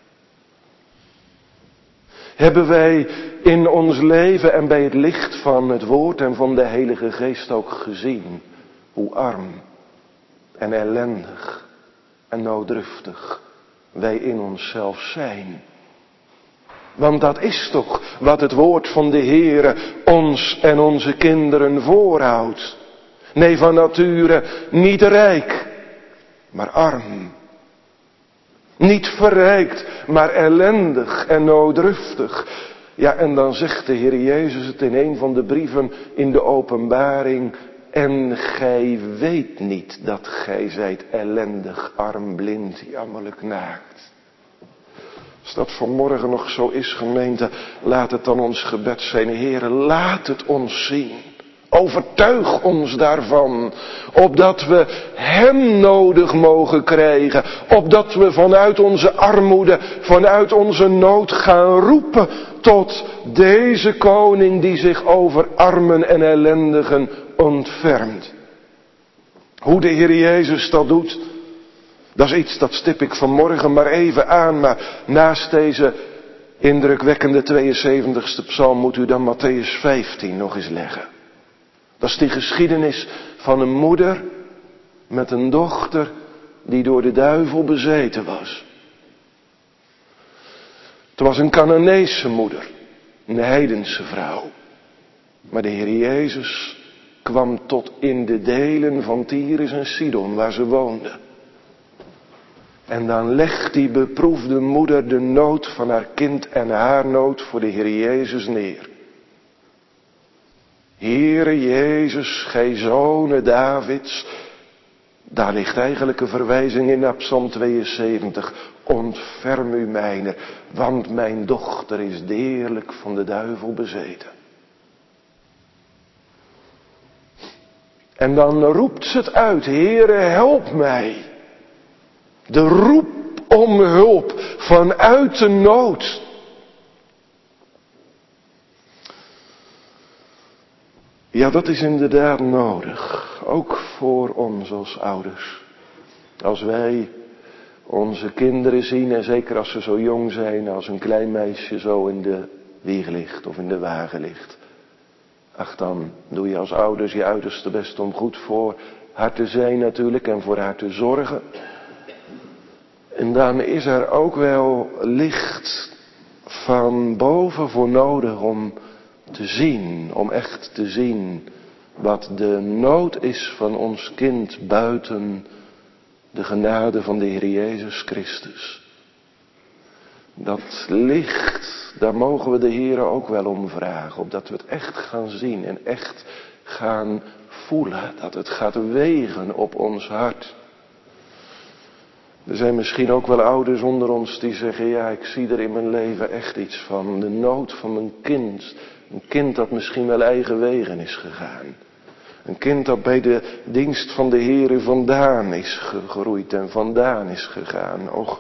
Hebben wij in ons leven en bij het licht van het woord en van de Heilige Geest ook gezien hoe arm en ellendig en nooddruftig wij in onszelf zijn? Want dat is toch wat het woord van de Heere ons en onze kinderen voorhoudt. Nee, van nature niet rijk, maar arm. Niet verrijkt, maar ellendig en nooddruftig. Ja, en dan zegt de Heer Jezus het in een van de brieven in de Openbaring. En gij weet niet dat gij zijt ellendig, arm, blind, jammerlijk naakt. Als dat vanmorgen nog zo is, gemeente, laat het dan ons gebed zijn. Heere, laat het ons zien. Overtuig ons daarvan, opdat we hem nodig mogen krijgen, opdat we vanuit onze armoede, vanuit onze nood gaan roepen tot deze koning die zich over armen en ellendigen ontfermt. Hoe de Heer Jezus dat doet, dat is iets dat stip ik vanmorgen maar even aan, maar naast deze indrukwekkende tweeënzeventigste psalm moet u dan Mattheüs vijftien nog eens leggen. Dat is die geschiedenis van een moeder met een dochter die door de duivel bezeten was. Het was een Canaanese moeder, een heidense vrouw. Maar de Heer Jezus kwam tot in de delen van Tyrus en Sidon waar ze woonde. En dan legt die beproefde moeder de nood van haar kind en haar nood voor de Heer Jezus neer. Heere Jezus, gij zonen Davids, daar ligt eigenlijk een verwijzing in naar Psalm tweeënzeventig. Ontferm u mijner, want mijn dochter is deerlijk van de duivel bezeten. En dan roept ze het uit, Heere, help mij. De roep om hulp vanuit de nood. Ja, dat is inderdaad nodig. Ook voor ons als ouders. Als wij onze kinderen zien, en zeker als ze zo jong zijn, als een klein meisje zo in de wieg ligt of in de wagen ligt. Ach, dan doe je als ouders je uiterste best om goed voor haar te zijn natuurlijk en voor haar te zorgen. En dan is er ook wel licht van boven voor nodig om te zien, om echt te zien wat de nood is van ons kind buiten de genade van de Heer Jezus Christus. Dat licht, daar mogen we de Heer ook wel om vragen, opdat we het echt gaan zien en echt gaan voelen, dat het gaat wegen op ons hart. Er zijn misschien ook wel ouders onder ons die zeggen, ja, ik zie er in mijn leven echt iets van, de nood van mijn kind. Een kind dat misschien wel eigen wegen is gegaan. Een kind dat bij de dienst van de Heere vandaan is gegroeid en vandaan is gegaan. Och,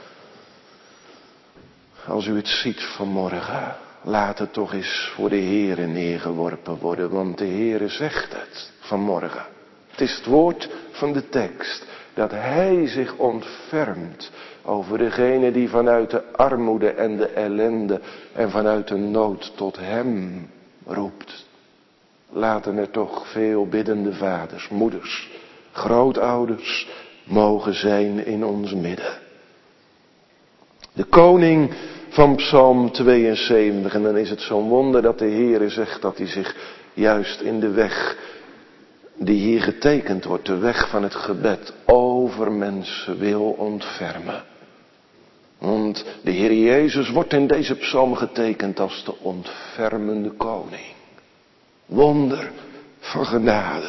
als u het ziet vanmorgen, laat het toch eens voor de Heere neergeworpen worden. Want de Heere zegt het vanmorgen. Het is het woord van de tekst. Dat hij zich ontfermt over degene die vanuit de armoede en de ellende en vanuit de nood tot hem roept. Laten er toch veel biddende vaders, moeders, grootouders mogen zijn in ons midden. De koning van Psalm tweeënzeventig. En dan is het zo'n wonder dat de Heere zegt dat hij zich juist in de weg die hier getekend wordt, de weg van het gebed, over mensen wil ontfermen. Want de Heer Jezus wordt in deze psalm getekend als de ontfermende koning. Wonder van genade.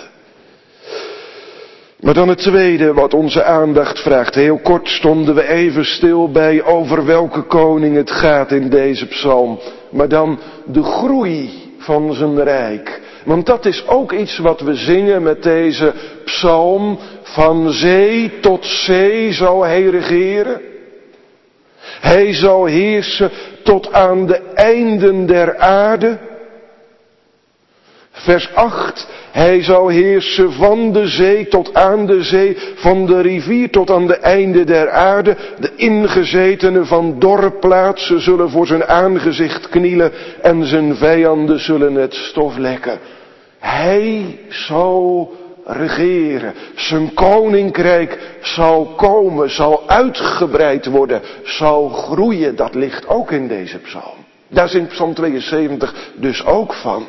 Maar dan het tweede wat onze aandacht vraagt. Heel kort stonden we even stil bij over welke koning het gaat in deze psalm. Maar dan de groei van zijn rijk. Want dat is ook iets wat we zingen met deze psalm. Van zee tot zee zal hij regeren. Hij zal heersen tot aan de einden der aarde. Vers acht. Hij zal heersen van de zee tot aan de zee, van de rivier tot aan de einde der aarde. De ingezetenen van dorre plaatsen zullen voor zijn aangezicht knielen en zijn vijanden zullen het stof lekken. Hij zal regeren. Zijn koninkrijk zal komen, zal uitgebreid worden, zal groeien. Dat ligt ook in deze psalm. Daar zingt psalm tweeënzeventig dus ook van.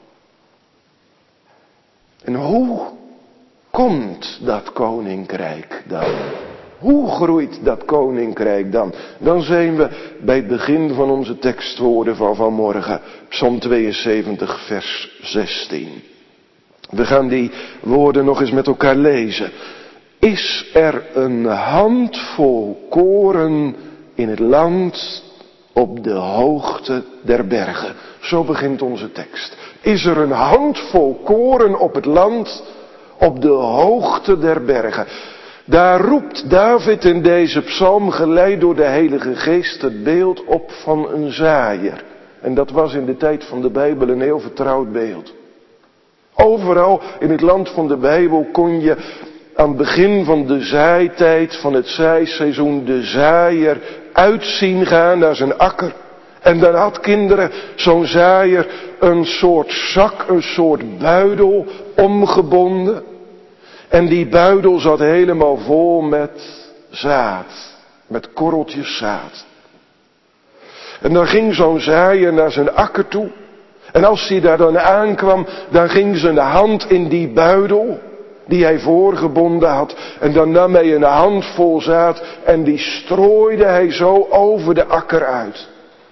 En hoe komt dat koninkrijk dan? Hoe groeit dat koninkrijk dan? Dan zijn we bij het begin van onze tekstwoorden van vanmorgen. Psalm tweeënzeventig vers zestien. We gaan die woorden nog eens met elkaar lezen. Is er een handvol koren in het land op de hoogte der bergen? Zo begint onze tekst. Is er een handvol koren op het land op de hoogte der bergen? Daar roept David in deze psalm, geleid door de Heilige Geest, het beeld op van een zaaier. En dat was in de tijd van de Bijbel een heel vertrouwd beeld. Overal in het land van de Bijbel kon je aan het begin van de zaaitijd, van het zaaiseizoen, de zaaier uitzien gaan naar zijn akker. En dan had kinderen zo'n zaaier een soort zak, een soort buidel omgebonden. En die buidel zat helemaal vol met zaad, met korreltjes zaad. En dan ging zo'n zaaier naar zijn akker toe. En als hij daar dan aankwam, dan ging zijn hand in die buidel die hij voorgebonden had. En dan nam hij een handvol zaad en die strooide hij zo over de akker uit.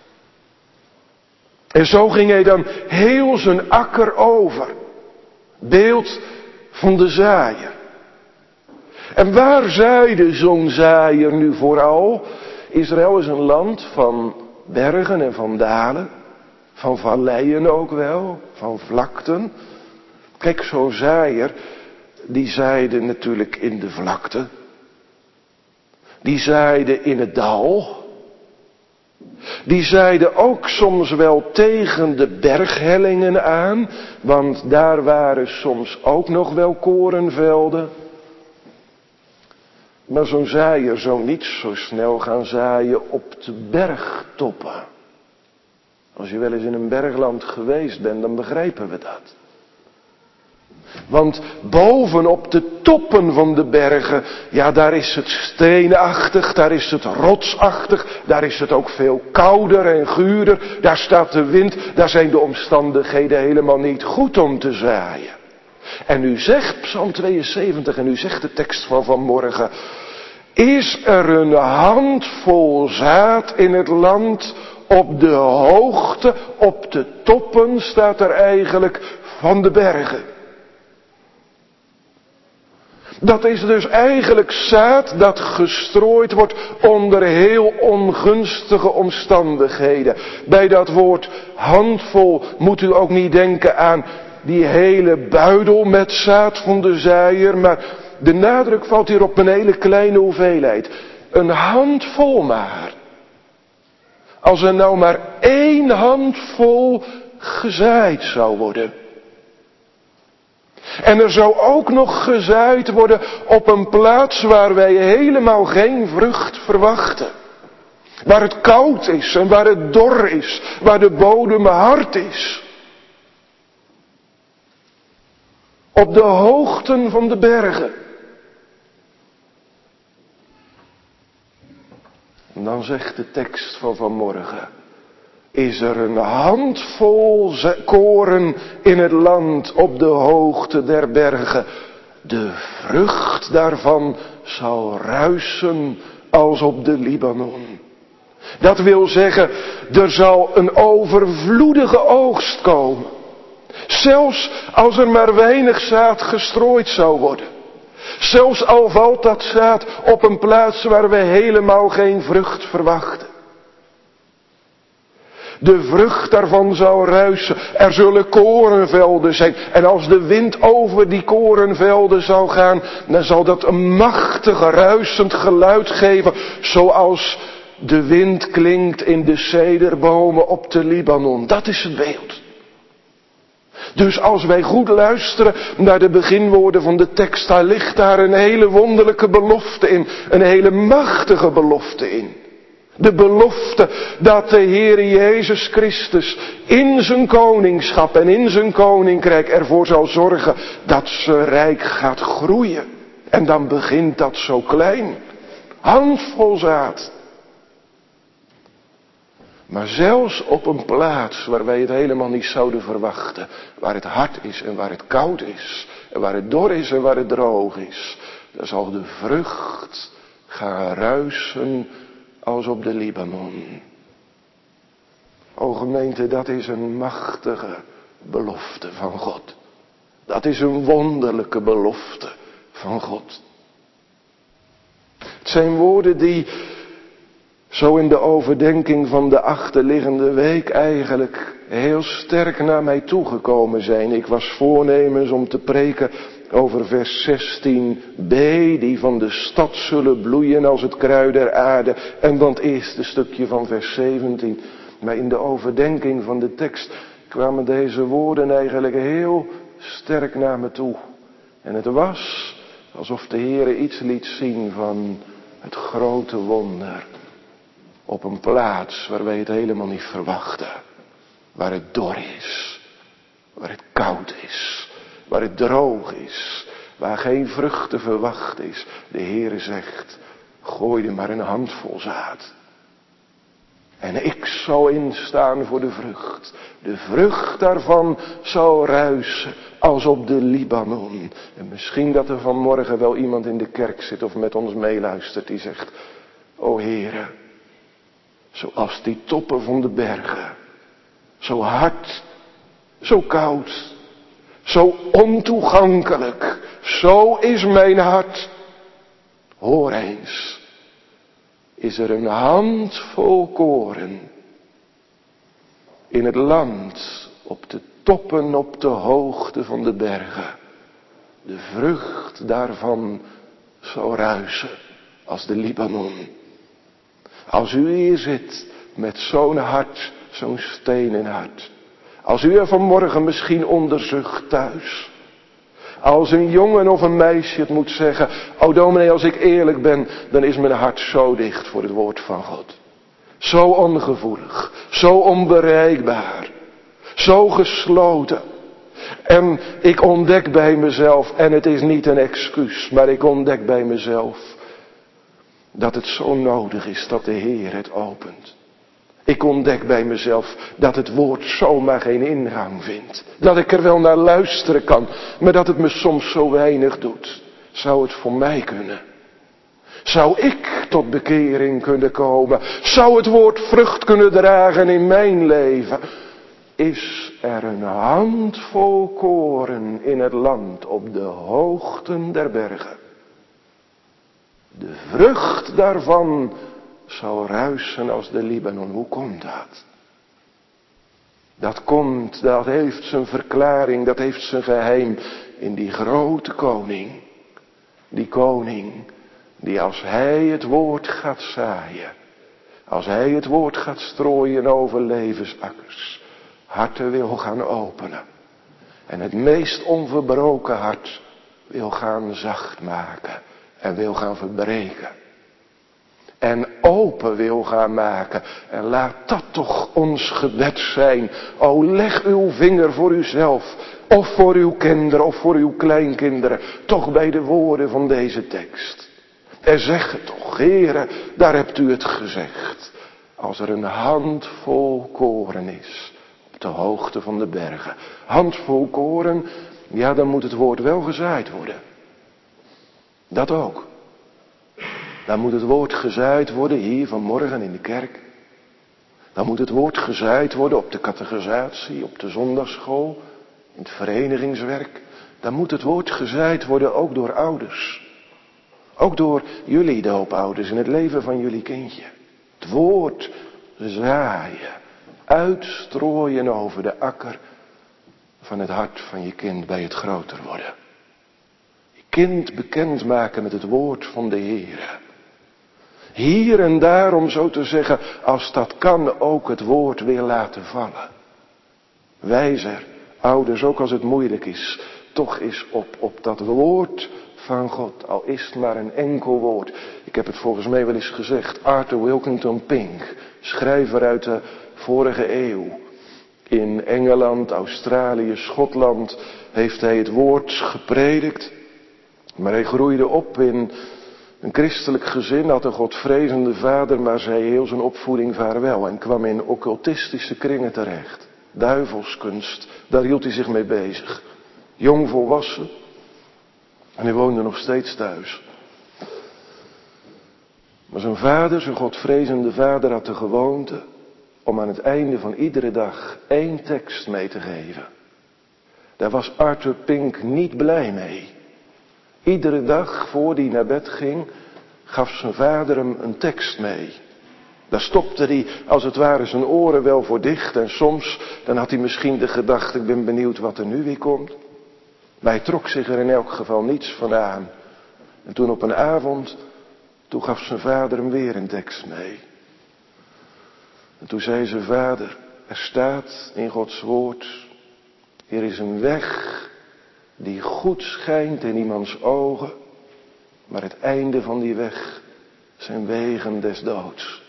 En zo ging hij dan heel zijn akker over. Beeld van de zaaier. En waar zaaide zo'n zaaier nu vooral? Israël is een land van bergen en van dalen. Van valleien ook wel, van vlakten. Kijk, zo'n zaaier, die zaaide natuurlijk in de vlakte. Die zaaide in het dal. Die zaaide ook soms wel tegen de berghellingen aan, want daar waren soms ook nog wel korenvelden. Maar zo'n zaaier zou niet zo snel gaan zaaien op de bergtoppen. Als je wel eens in een bergland geweest bent, dan begrijpen we dat. Want bovenop de toppen van de bergen, ja, daar is het steenachtig, daar is het rotsachtig, daar is het ook veel kouder en guurder, daar staat de wind, daar zijn de omstandigheden helemaal niet goed om te zaaien. En nu zegt Psalm tweeënzeventig, en nu zegt de tekst van vanmorgen, is er een handvol zaad in het land op de hoogte, op de toppen staat er eigenlijk van de bergen. Dat is dus eigenlijk zaad dat gestrooid wordt onder heel ongunstige omstandigheden. Bij dat woord handvol moet u ook niet denken aan die hele buidel met zaad van de zaaier, maar de nadruk valt hier op een hele kleine hoeveelheid. Een handvol maar. Als er nou maar één handvol gezaaid zou worden. En er zou ook nog gezaaid worden op een plaats waar wij helemaal geen vrucht verwachten. Waar het koud is en waar het dor is, waar de bodem hard is. op de hoogten van de bergen. En dan zegt de tekst van vanmorgen, is er een handvol koren in het land op de hoogte der bergen. De vrucht daarvan zal ruisen als op de Libanon. Dat wil zeggen, er zal een overvloedige oogst komen. Zelfs als er maar weinig zaad gestrooid zou worden. Zelfs al valt dat zaad op een plaats waar we helemaal geen vrucht verwachten. De vrucht daarvan zal ruisen. Er zullen korenvelden zijn. En als de wind over die korenvelden zal gaan, dan zal dat een machtig ruisend geluid geven. Zoals de wind klinkt in de cederbomen op de Libanon. Dat is het beeld. Dus als wij goed luisteren naar de beginwoorden van de tekst, daar ligt daar een hele wonderlijke belofte in. Een hele machtige belofte in. De belofte dat de Heere Jezus Christus in zijn koningschap en in zijn koninkrijk ervoor zal zorgen dat zijn rijk gaat groeien. En dan begint dat zo klein. Handvol zaad. Maar zelfs op een plaats waar wij het helemaal niet zouden verwachten. Waar het hard is en waar het koud is. En waar het dor is en waar het droog is. Daar zal de vrucht gaan ruisen als op de Libanon. O gemeente, dat is een machtige belofte van God. Dat is een wonderlijke belofte van God. Het zijn woorden die zo in de overdenking van de achterliggende week eigenlijk heel sterk naar mij toegekomen zijn. Ik was voornemens om te preken over vers zestien b, die van de stad zullen bloeien als het kruid der aarde. En dan het eerste stukje van vers zeventien. Maar in de overdenking van de tekst kwamen deze woorden eigenlijk heel sterk naar me toe. En het was alsof de Heere iets liet zien van het grote wonder. Op een plaats waar wij het helemaal niet verwachten. Waar het dor is. Waar het koud is. Waar het droog is. Waar geen vrucht te verwachten is. De Heere zegt, gooi er maar een handvol zaad. En ik zal instaan voor de vrucht. De vrucht daarvan zal ruisen als op de Libanon. En misschien dat er vanmorgen wel iemand in de kerk zit of met ons meeluistert die zegt, o Heere, zoals die toppen van de bergen. Zo hard, zo koud, zo ontoegankelijk. Zo is mijn hart. Hoor eens, is er een handvol koren in het land, op de toppen, op de hoogte van de bergen. De vrucht daarvan zal ruisen als de Libanon. Als u hier zit met zo'n hart, zo'n stenen hart. Als u er vanmorgen misschien onderzucht thuis. Als een jongen of een meisje het moet zeggen, o dominee, als ik eerlijk ben, dan is mijn hart zo dicht voor het woord van God. Zo ongevoelig, zo onbereikbaar, zo gesloten. En ik ontdek bij mezelf, en het is niet een excuus, maar ik ontdek bij mezelf dat het zo nodig is dat de Heer het opent. Ik ontdek bij mezelf dat het woord zomaar geen ingang vindt. Dat ik er wel naar luisteren kan, maar dat het me soms zo weinig doet. Zou het voor mij kunnen? Zou ik tot bekering kunnen komen? Zou het woord vrucht kunnen dragen in mijn leven? Is er een handvol koren in het land op de hoogten der bergen? De vrucht daarvan zal ruisen als de Libanon. Hoe komt dat? Dat komt, dat heeft zijn verklaring, dat heeft zijn geheim in die grote koning. Die koning die als hij het woord gaat zaaien, als hij het woord gaat strooien over levensakkers, harten wil gaan openen. En het meest onverbroken hart wil gaan zacht maken en wil gaan verbreken. En open wil gaan maken. En laat dat toch ons gebed zijn. O, leg uw vinger voor uzelf Of voor uw kinderen of voor uw kleinkinderen. Toch bij de woorden van deze tekst. En zeg het toch, Heere, daar hebt u het gezegd. Als er een handvol koren is. Op de hoogte van de bergen. Handvol koren, ja, dan moet het woord wel gezaaid worden. Dat ook. Dan moet het woord gezaaid worden hier vanmorgen in de kerk. Dan moet het woord gezaaid worden op de catechisatie, op de zondagsschool, in het verenigingswerk. Dan moet het woord gezaaid worden ook door ouders. Ook door jullie doopouders in het leven van jullie kindje. Het woord zaaien, uitstrooien over de akker van het hart van je kind bij het groter worden. Je kind bekendmaken met het woord van de Heer. Hier en daar, om zo te zeggen, als dat kan, ook het woord weer laten vallen. Wijzer, ouders, ook als het moeilijk is, toch is op, op dat woord van God, al is het maar een enkel woord. Ik heb het volgens mij wel eens gezegd, Arthur Wilkington Pink, schrijver uit de vorige eeuw. In Engeland, Australië, Schotland heeft hij het woord gepredikt. Maar hij groeide op in een christelijk gezin, had een godvrezende vader, maar zei heel zijn opvoeding vaarwel. En kwam in occultistische kringen terecht. Duivelskunst, daar hield hij zich mee bezig. Jong volwassen. En hij woonde nog steeds thuis. Maar zijn vader, zijn godvrezende vader, had de gewoonte om aan het einde van iedere dag één tekst mee te geven. Daar was Arthur Pink niet blij mee. Iedere dag voor hij naar bed ging, gaf zijn vader hem een tekst mee. Daar stopte hij als het ware zijn oren wel voor dicht. En soms, dan had hij misschien de gedachte, ik ben benieuwd wat er nu weer komt. Maar hij trok zich er in elk geval niets van aan. En toen op een avond, toen gaf zijn vader hem weer een tekst mee. En toen zei zijn vader, er staat in Gods woord, er is een weg die goed schijnt in iemands ogen, maar het einde van die weg zijn wegen des doods.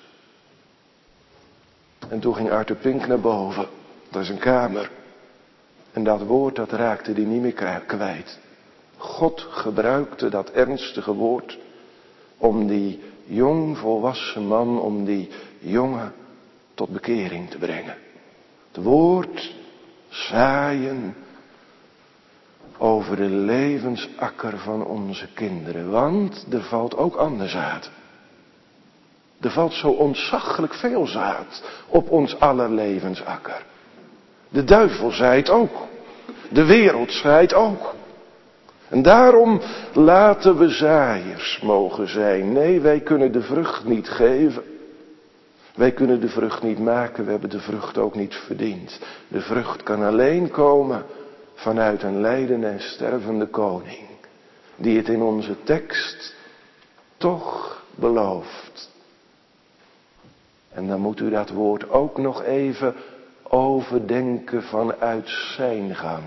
En toen ging Arthur Pink naar boven, dat is een kamer. En dat woord, dat raakte hij niet meer kwijt. God gebruikte dat ernstige woord om die jong volwassen man, om die jongen tot bekering te brengen. Het woord zaaien over de levensakker van onze kinderen. Want er valt ook ander zaad. Er valt zo ontzaglijk veel zaad op ons aller levensakker. De duivel zaait ook. De wereld zaait ook. En daarom laten we zaaiers mogen zijn. Nee, wij kunnen de vrucht niet geven. Wij kunnen de vrucht niet maken. We hebben de vrucht ook niet verdiend. De vrucht kan alleen komen vanuit een lijdende en stervende koning. Die het in onze tekst toch belooft. En dan moet u dat woord ook nog even overdenken vanuit zijn gang.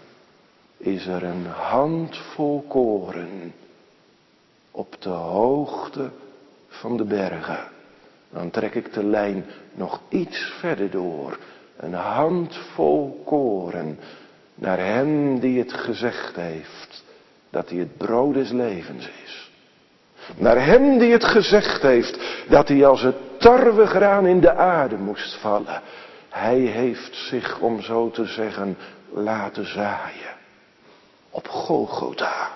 Is er een handvol koren op de hoogte van de bergen. Dan trek ik de lijn nog iets verder door. Een handvol koren naar hem die het gezegd heeft dat hij het brood des levens is. Naar hem die het gezegd heeft dat hij als het tarwegraan in de aarde moest vallen. Hij heeft zich, om zo te zeggen, laten zaaien. Op Golgotha.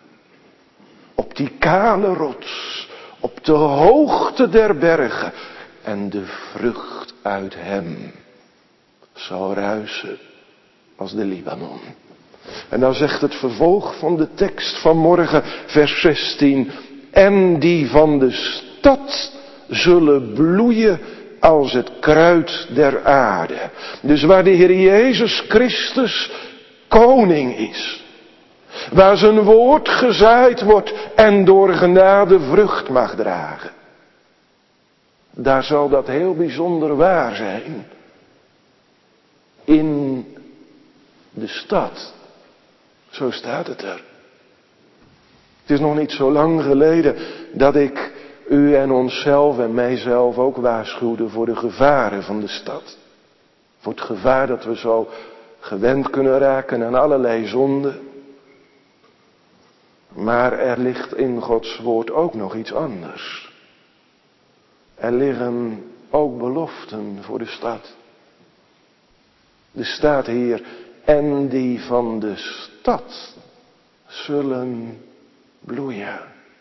Op die kale rots. Op de hoogte der bergen. En de vrucht uit hem zal ruisen als de Libanon. En dan zegt het vervolg van de tekst van morgen, vers zestien. En die van de stad zullen bloeien als het kruid der aarde. Dus waar de Heer Jezus Christus koning is. Waar zijn woord gezaaid wordt en door genade vrucht mag dragen. Daar zal dat heel bijzonder waar zijn. In de stad. Zo staat het er. Het is nog niet zo lang geleden dat ik u en onszelf en mijzelf ook waarschuwde voor de gevaren van de stad. Voor het gevaar dat we zo gewend kunnen raken aan allerlei zonden. Maar er ligt in Gods woord ook nog iets anders. Er liggen ook beloften voor de stad. Er staat hier, en die van de stad zullen bloeien.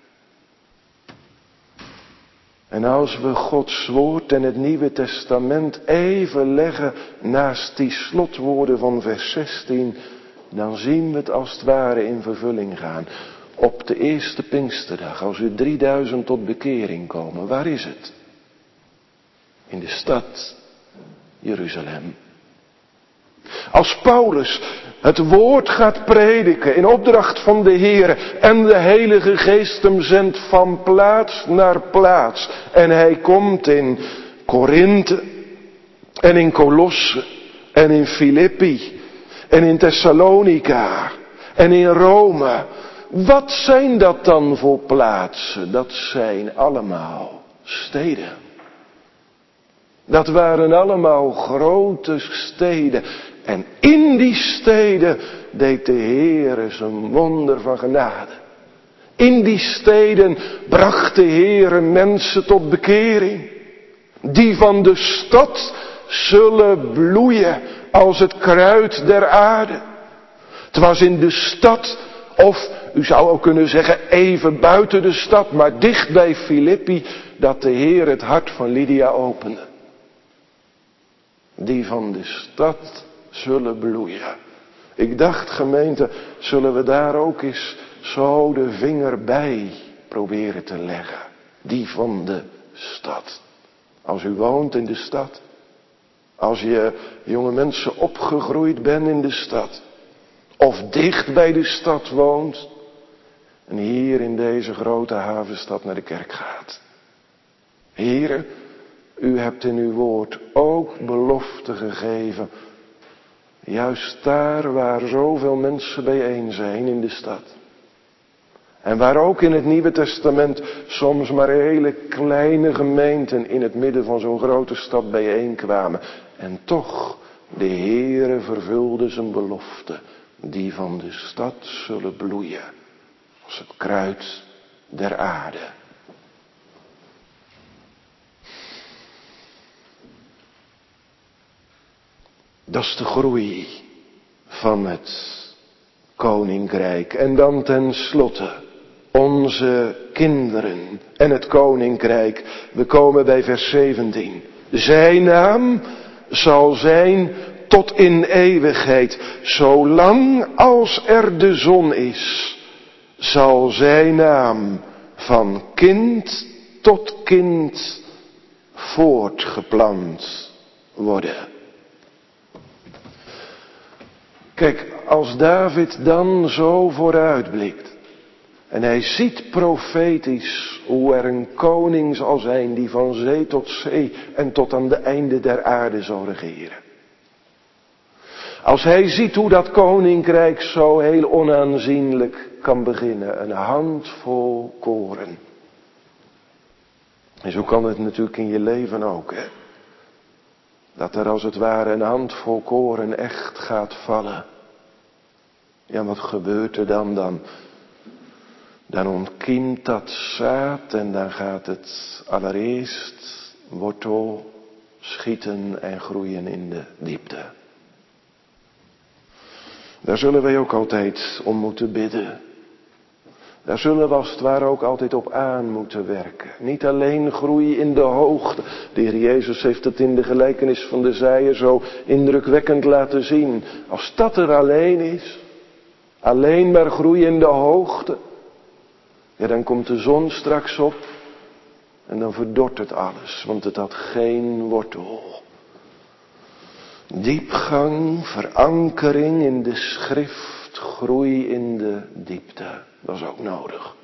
En als we Gods woord en het Nieuwe Testament even leggen naast die slotwoorden van vers zestien, dan zien we het als het ware in vervulling gaan. Op de eerste Pinksterdag, als er drieduizend tot bekering komen, waar is het? In de stad Jeruzalem. Als Paulus het woord gaat prediken in opdracht van de Heer en de Heilige Geest hem zendt van plaats naar plaats. En hij komt in Korinthe en in Colosse en in Filippi en in Thessalonica en in Rome. Wat zijn dat dan voor plaatsen? Dat zijn allemaal steden. Dat waren allemaal grote steden. En in die steden deed de Heere zijn wonder van genade. In die steden bracht de Heere mensen tot bekering. Die van de stad zullen bloeien als het kruid der aarde. Het was in de stad, of u zou ook kunnen zeggen even buiten de stad, maar dicht bij Filippi, dat de Heer het hart van Lydia opende. Die van de stad zullen bloeien. Ik dacht, gemeente, zullen we daar ook eens zo de vinger bij proberen te leggen. Die van de stad. Als u woont in de stad. Als je, jonge mensen, opgegroeid bent in de stad. Of dicht bij de stad woont. En hier in deze grote havenstad naar de kerk gaat. Heren, u hebt in uw woord ook belofte gegeven. Juist daar waar zoveel mensen bijeen zijn in de stad. En waar ook in het Nieuwe Testament soms maar hele kleine gemeenten in het midden van zo'n grote stad bijeenkwamen. En toch, de Heere vervulde zijn belofte. Die van de stad zullen bloeien als het kruid der aarde. Dat is de groei van het koninkrijk. En dan tenslotte onze kinderen en het koninkrijk. We komen bij vers zeventien. Zijn naam zal zijn tot in eeuwigheid. Zolang als er de zon is, zal zijn naam van kind tot kind voortgeplant worden. Kijk, als David dan zo vooruitblikt en hij ziet profetisch hoe er een koning zal zijn die van zee tot zee en tot aan de einde der aarde zal regeren. Als hij ziet hoe dat koninkrijk zo heel onaanzienlijk kan beginnen, een handvol koren. En zo kan het natuurlijk in je leven ook, hè. Dat er als het ware een handvol koren echt gaat vallen. Ja, wat gebeurt er dan? Dan, dan ontkiemt dat zaad en dan gaat het allereerst wortel schieten en groeien in de diepte. Daar zullen wij ook altijd om moeten bidden. Daar zullen we als het ware ook altijd op aan moeten werken. Niet alleen groei in de hoogte. De Heer Jezus heeft het in de gelijkenis van de zaaier zo indrukwekkend laten zien. Als dat er alleen is, alleen maar groei in de hoogte, ja, dan komt de zon straks op en dan verdort het alles, want het had geen wortel. Diepgang, verankering in de schrift, groei in de diepte. Dat is ook nodig.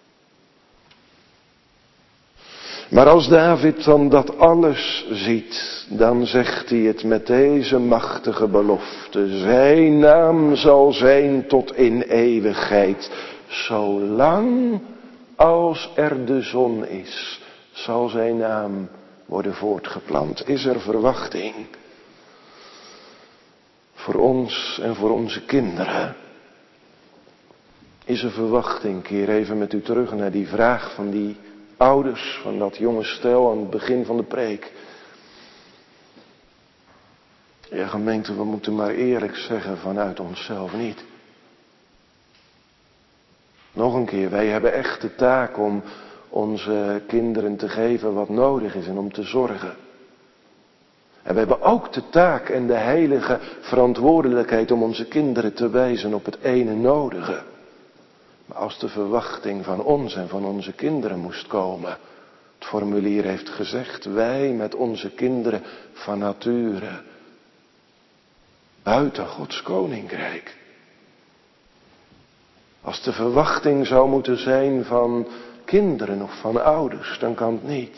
Maar als David dan dat alles ziet, dan zegt hij het met deze machtige belofte. Zijn naam zal zijn tot in eeuwigheid. Zolang als er de zon is, zal zijn naam worden voortgeplant. Is er verwachting voor ons en voor onze kinderen. Is er verwachting? Keer even met u terug naar die vraag van die ouders, van dat jonge stel aan het begin van de preek. Ja, gemeente, we moeten maar eerlijk zeggen, vanuit onszelf niet. Nog een keer, wij hebben echt de taak om onze kinderen te geven wat nodig is en om te zorgen. En we hebben ook de taak en de heilige verantwoordelijkheid om onze kinderen te wijzen op het ene nodige. Maar als de verwachting van ons en van onze kinderen moest komen, het formulier heeft gezegd, wij met onze kinderen van nature, buiten Gods koninkrijk. Als de verwachting zou moeten zijn van kinderen of van ouders, dan kan het niet.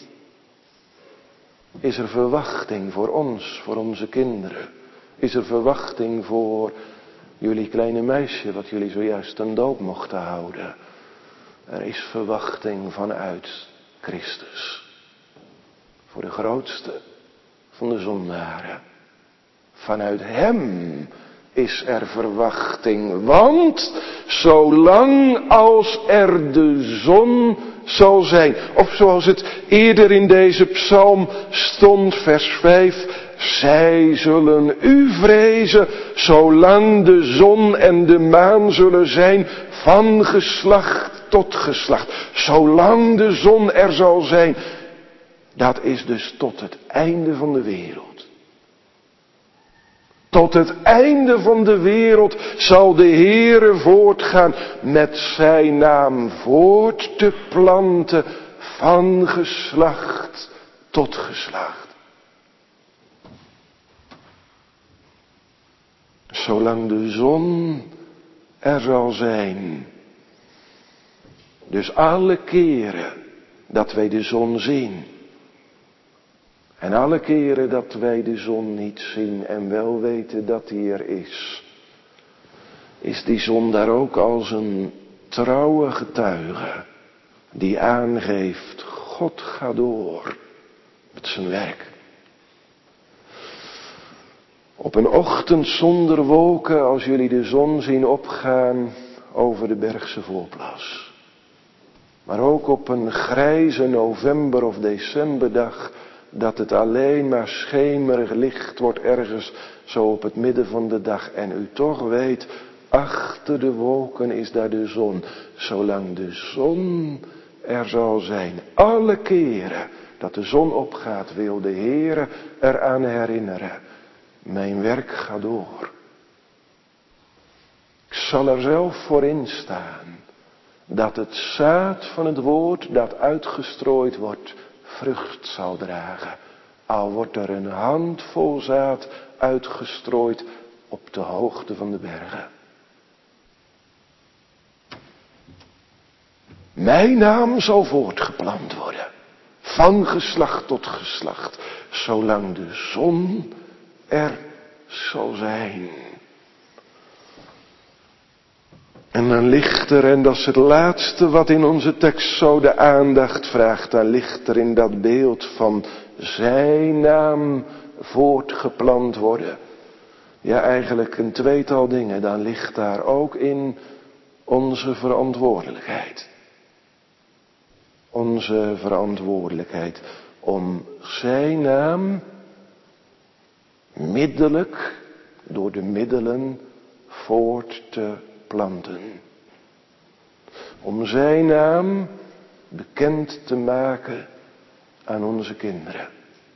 Is er verwachting voor ons, voor onze kinderen? Is er verwachting voor jullie kleine meisje, wat jullie zojuist ten doop mochten houden? Er is verwachting vanuit Christus. Voor de grootste van de zondaren. Vanuit hem is er verwachting. Want zolang als er de zon zal zijn. Of zoals het eerder in deze psalm stond, vers vijf. Zij zullen u vrezen, zolang de zon en de maan zullen zijn, van geslacht tot geslacht. Zolang de zon er zal zijn. Dat is dus tot het einde van de wereld. Tot het einde van de wereld zal de Heere voortgaan met zijn naam voort te planten van geslacht tot geslacht. Zolang de zon er zal zijn. Dus alle keren dat wij de zon zien. En alle keren dat wij de zon niet zien en wel weten dat die er is. Is die zon daar ook als een trouwe getuige. Die aangeeft, God gaat door met zijn werk. Op een ochtend zonder wolken, als jullie de zon zien opgaan over de Bergse voorplas. Maar ook op een grijze november- of decemberdag, dat het alleen maar schemerig licht wordt ergens zo op het midden van de dag. En u toch weet, achter de wolken is daar de zon. Zolang de zon er zal zijn. Alle keren dat de zon opgaat, wil de Heere eraan herinneren. Mijn werk gaat door. Ik zal er zelf voor instaan dat het zaad van het woord dat uitgestrooid wordt, vrucht zal dragen. Al wordt er een handvol zaad uitgestrooid op de hoogte van de bergen. Mijn naam zal voortgeplant worden. Van geslacht tot geslacht. Zolang de zon er zal zijn. En dan ligt er, en dat is het laatste wat in onze tekst zo de aandacht vraagt, dan ligt er in dat beeld van zijn naam voortgeplant worden. Ja, eigenlijk een tweetal dingen. Dan ligt daar ook in onze verantwoordelijkheid. Onze verantwoordelijkheid om zijn naam middelijk door de middelen voort te planten. Om zijn naam bekend te maken aan onze kinderen.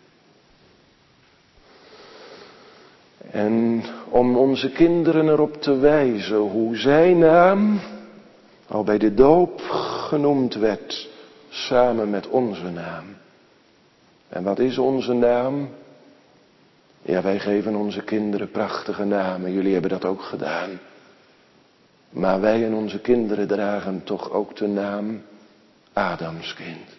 En om onze kinderen erop te wijzen hoe zijn naam al bij de doop genoemd werd, samen met onze naam. En wat is onze naam? Ja, wij geven onze kinderen prachtige namen. Jullie hebben dat ook gedaan. Maar wij en onze kinderen dragen toch ook de naam Adamskind.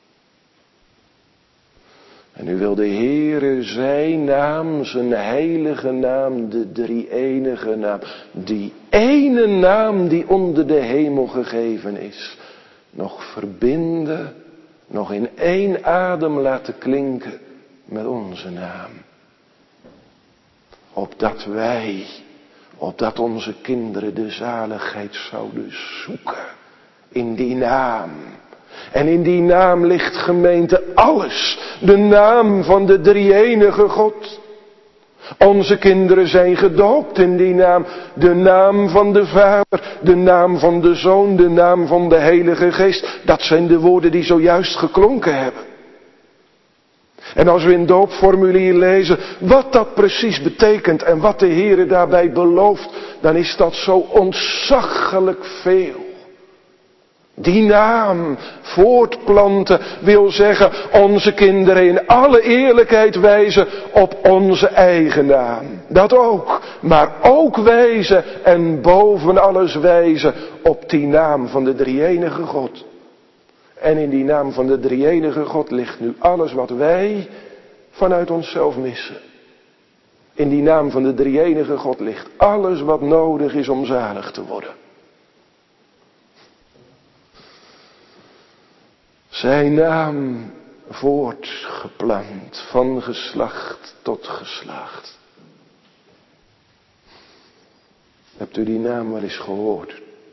En nu wil de Heere zijn naam, zijn heilige naam, de drie-enige naam, die ene naam die onder de hemel gegeven is, nog verbinden, nog in één adem laten klinken met onze naam. opdat wij, opdat onze kinderen de zaligheid zouden zoeken. In die naam. En in die naam ligt, gemeente, alles. De naam van de drie-enige God. Onze kinderen zijn gedoopt in die naam. De naam van de Vader, de naam van de Zoon, de naam van de Heilige Geest. Dat zijn de woorden die zojuist geklonken hebben. En als we in het doopformulier lezen wat dat precies betekent en wat de Heere daarbij belooft, dan is dat zo ontzaglijk veel. Die naam voortplanten wil zeggen onze kinderen in alle eerlijkheid wijzen op onze eigen naam. Dat ook, maar ook wijzen en boven alles wijzen op die naam van de drie-enige God. En in die naam van de drie-enige God ligt nu alles wat wij vanuit onszelf missen. In die naam van de drie-enige God ligt alles wat nodig is om zalig te worden. Zijn naam voortgeplant van geslacht tot geslacht. Hebt u die naam wel eens gehoord?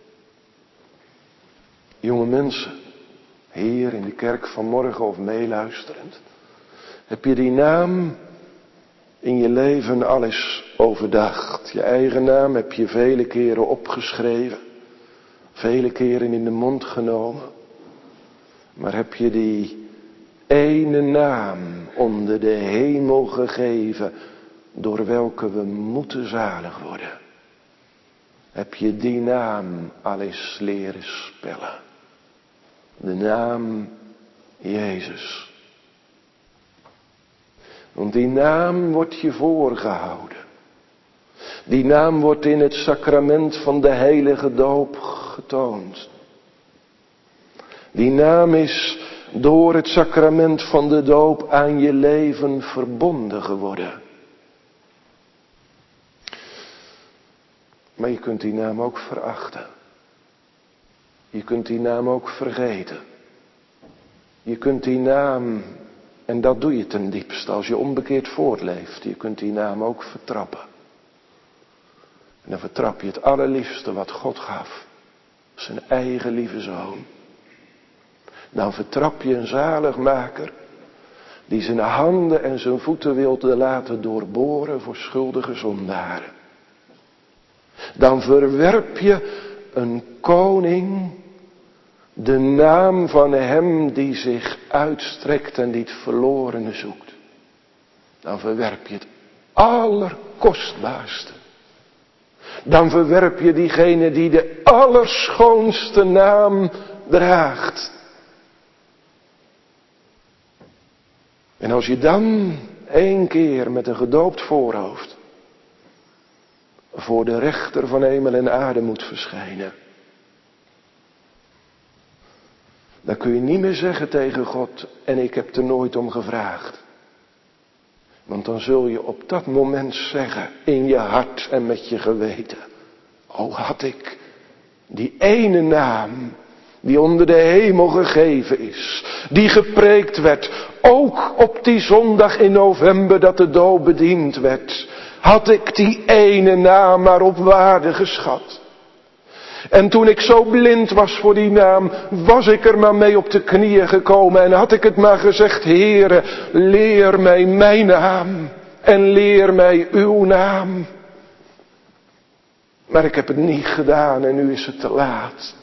Jonge mensen, hier in de kerk vanmorgen of meeluisterend. Heb je die naam in je leven al eens overdacht? Je eigen naam heb je vele keren opgeschreven. Vele keren in de mond genomen. Maar heb je die ene naam onder de hemel gegeven, door welke we moeten zalig worden? Heb je die naam al eens leren spellen? De naam Jezus. Want die naam wordt je voorgehouden. Die naam wordt in het sacrament van de heilige doop getoond. Die naam is door het sacrament van de doop aan je leven verbonden geworden. Maar je kunt die naam ook verachten. Je kunt die naam ook vergeten. Je kunt die naam, en dat doe je ten diepste als je onbekeerd voortleeft, je kunt die naam ook vertrappen. En dan vertrap je het allerliefste wat God gaf. Zijn eigen lieve zoon. Dan vertrap je een zaligmaker die zijn handen en zijn voeten wilde laten doorboren voor schuldige zondaren. Dan verwerp je een koning, de naam van hem die zich uitstrekt en die het verlorene zoekt. Dan verwerp je het allerkostbaarste. Dan verwerp je diegene die de allerschoonste naam draagt. En als je dan één keer met een gedoopt voorhoofd voor de rechter van hemel en aarde moet verschijnen, dan kun je niet meer zeggen tegen God, en ik heb er nooit om gevraagd. Want dan zul je op dat moment zeggen, in je hart en met je geweten, oh had ik die ene naam die onder de hemel gegeven is, die gepreekt werd, ook op die zondag in november dat de doop bediend werd, had ik die ene naam maar op waarde geschat. En toen ik zo blind was voor die naam, was ik er maar mee op de knieën gekomen en had ik het maar gezegd, Heere, leer mij mijn naam en leer mij uw naam. Maar ik heb het niet gedaan en nu is het te laat.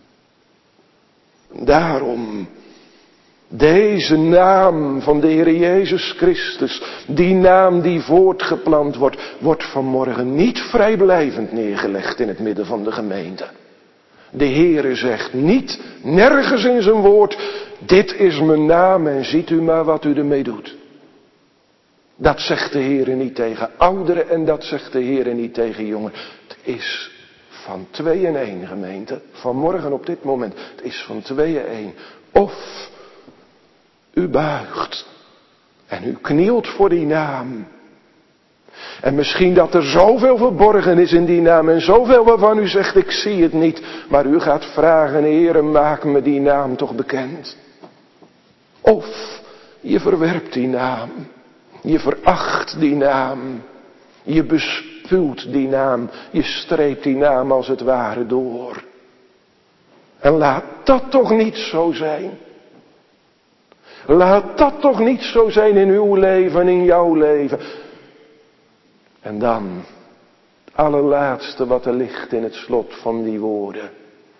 Daarom, deze naam van de Heer Jezus Christus, die naam die voortgeplant wordt, wordt vanmorgen niet vrijblijvend neergelegd in het midden van de gemeente. De Heere zegt niet, nergens in zijn woord, dit is mijn naam en ziet u maar wat u ermee doet. Dat zegt de Heere niet tegen ouderen en dat zegt de Heere niet tegen jongeren. Het is van tweeën één, gemeente. Vanmorgen op dit moment. Het is van tweeën één. Of u buigt en u knielt voor die naam. En misschien dat er zoveel verborgen is in die naam en zoveel waarvan u zegt ik zie het niet. Maar u gaat vragen, Heere, maak me die naam toch bekend. Of je verwerpt die naam. Je veracht die naam. Je bespuwt die naam, je streept die naam als het ware door. En laat dat toch niet zo zijn. Laat dat toch niet zo zijn in uw leven en in jouw leven. En dan, het allerlaatste wat er ligt in het slot van die woorden.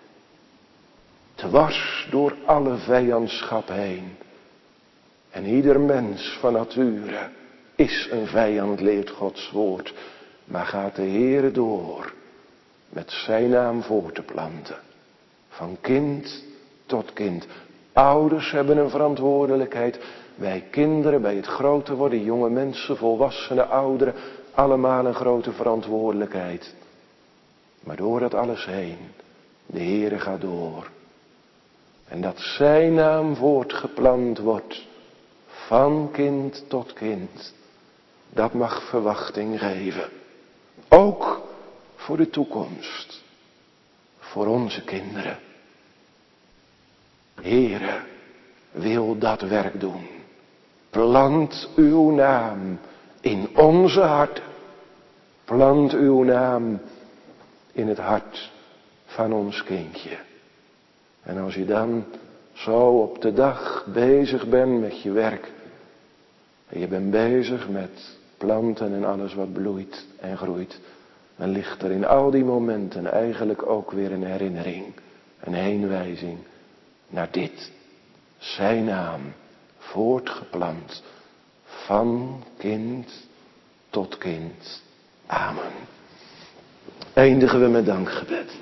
Dwars door alle vijandschap heen. En ieder mens van nature is een vijand, leert Gods woord. Maar gaat de Heere door met zijn naam voor te planten. Van kind tot kind. Ouders hebben een verantwoordelijkheid. Wij kinderen bij het groter worden, jonge mensen, volwassenen, ouderen. Allemaal een grote verantwoordelijkheid. Maar door dat alles heen, de Heere gaat door. En dat zijn naam voortgeplant wordt. Van kind tot kind. Dat mag verwachting geven. Ook voor de toekomst. Voor onze kinderen. Heere, wil dat werk doen. Plant uw naam in onze harten. Plant uw naam in het hart van ons kindje. En als je dan zo op de dag bezig bent met je werk. En je bent bezig met planten en alles wat bloeit en groeit. Dan ligt er in al die momenten eigenlijk ook weer een herinnering. Een heenwijzing naar dit. Zijn naam voortgeplant. Van kind tot kind. Amen. Eindigen we met dankgebed.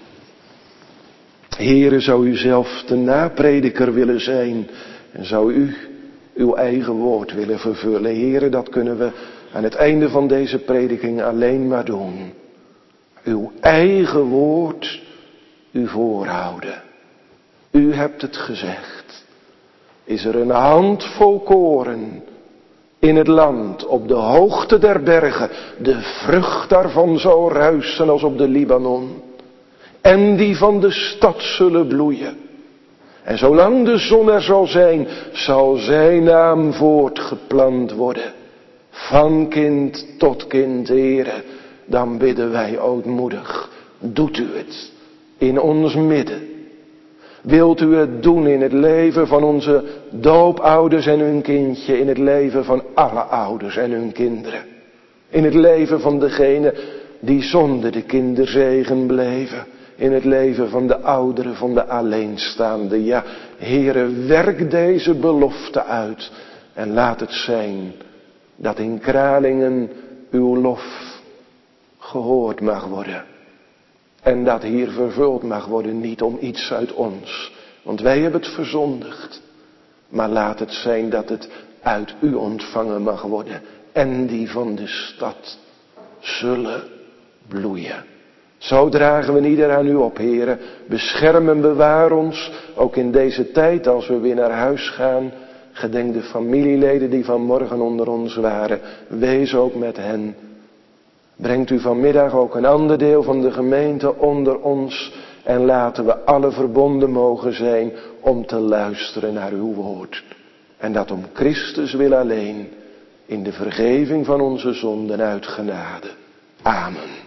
Heere, zou u zelf de naprediker willen zijn. En zou u uw eigen woord willen vervullen. Heere, dat kunnen we aan het einde van deze prediking alleen maar doen. Uw eigen woord u voorhouden. U hebt het gezegd. Is er een handvol koren in het land, op de hoogte der bergen, de vrucht daarvan zal ruisen als op de Libanon. En die van de stad zullen bloeien. En zolang de zon er zal zijn, zal zijn naam voortgeplant worden. Van kind tot kind, Heere, dan bidden wij ootmoedig. Doet u het in ons midden. Wilt u het doen in het leven van onze doopouders en hun kindje. In het leven van alle ouders en hun kinderen. In het leven van degenen die zonder de kinderzegen bleven. In het leven van de ouderen, van de alleenstaanden. Ja, Heere, werk deze belofte uit. En laat het zijn dat in Kralingen uw lof gehoord mag worden. En dat hier vervuld mag worden, niet om iets uit ons. Want wij hebben het verzondigd. Maar laat het zijn dat het uit u ontvangen mag worden. En die van de stad zullen bloeien. Zo dragen we ieder aan u op, Heere. Bescherm en bewaar ons, ook in deze tijd als we weer naar huis gaan. Gedenk de familieleden die vanmorgen onder ons waren. Wees ook met hen. Brengt u vanmiddag ook een ander deel van de gemeente onder ons. En laten we alle verbonden mogen zijn om te luisteren naar uw woord. En dat om Christus wil alleen, in de vergeving van onze zonden uit genade. Amen.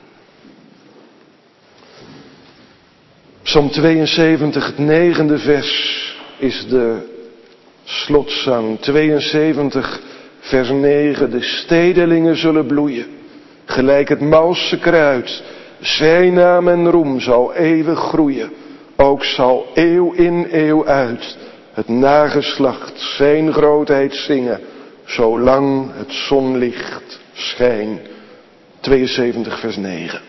Psalm tweeënzeventig, het negende vers, is de slotzang. tweeënzeventig, vers negen. De stedelingen zullen bloeien, gelijk het malse kruid. Zijn naam en roem zal eeuwig groeien. Ook zal eeuw in eeuw uit het nageslacht zijn grootheid zingen, zolang het zonlicht schijnt. tweeënzeventig, vers negen.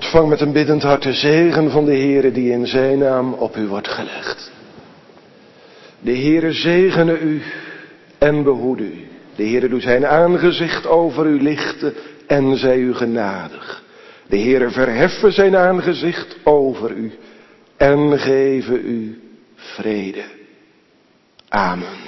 Ontvang met een biddend hart de zegen van de Heere die in zijn naam op u wordt gelegd. De Heere zegene u en behoede u. De Heere doet zijn aangezicht over u lichten en zij u genadig. De Heere verheffen zijn aangezicht over u en geven u vrede. Amen.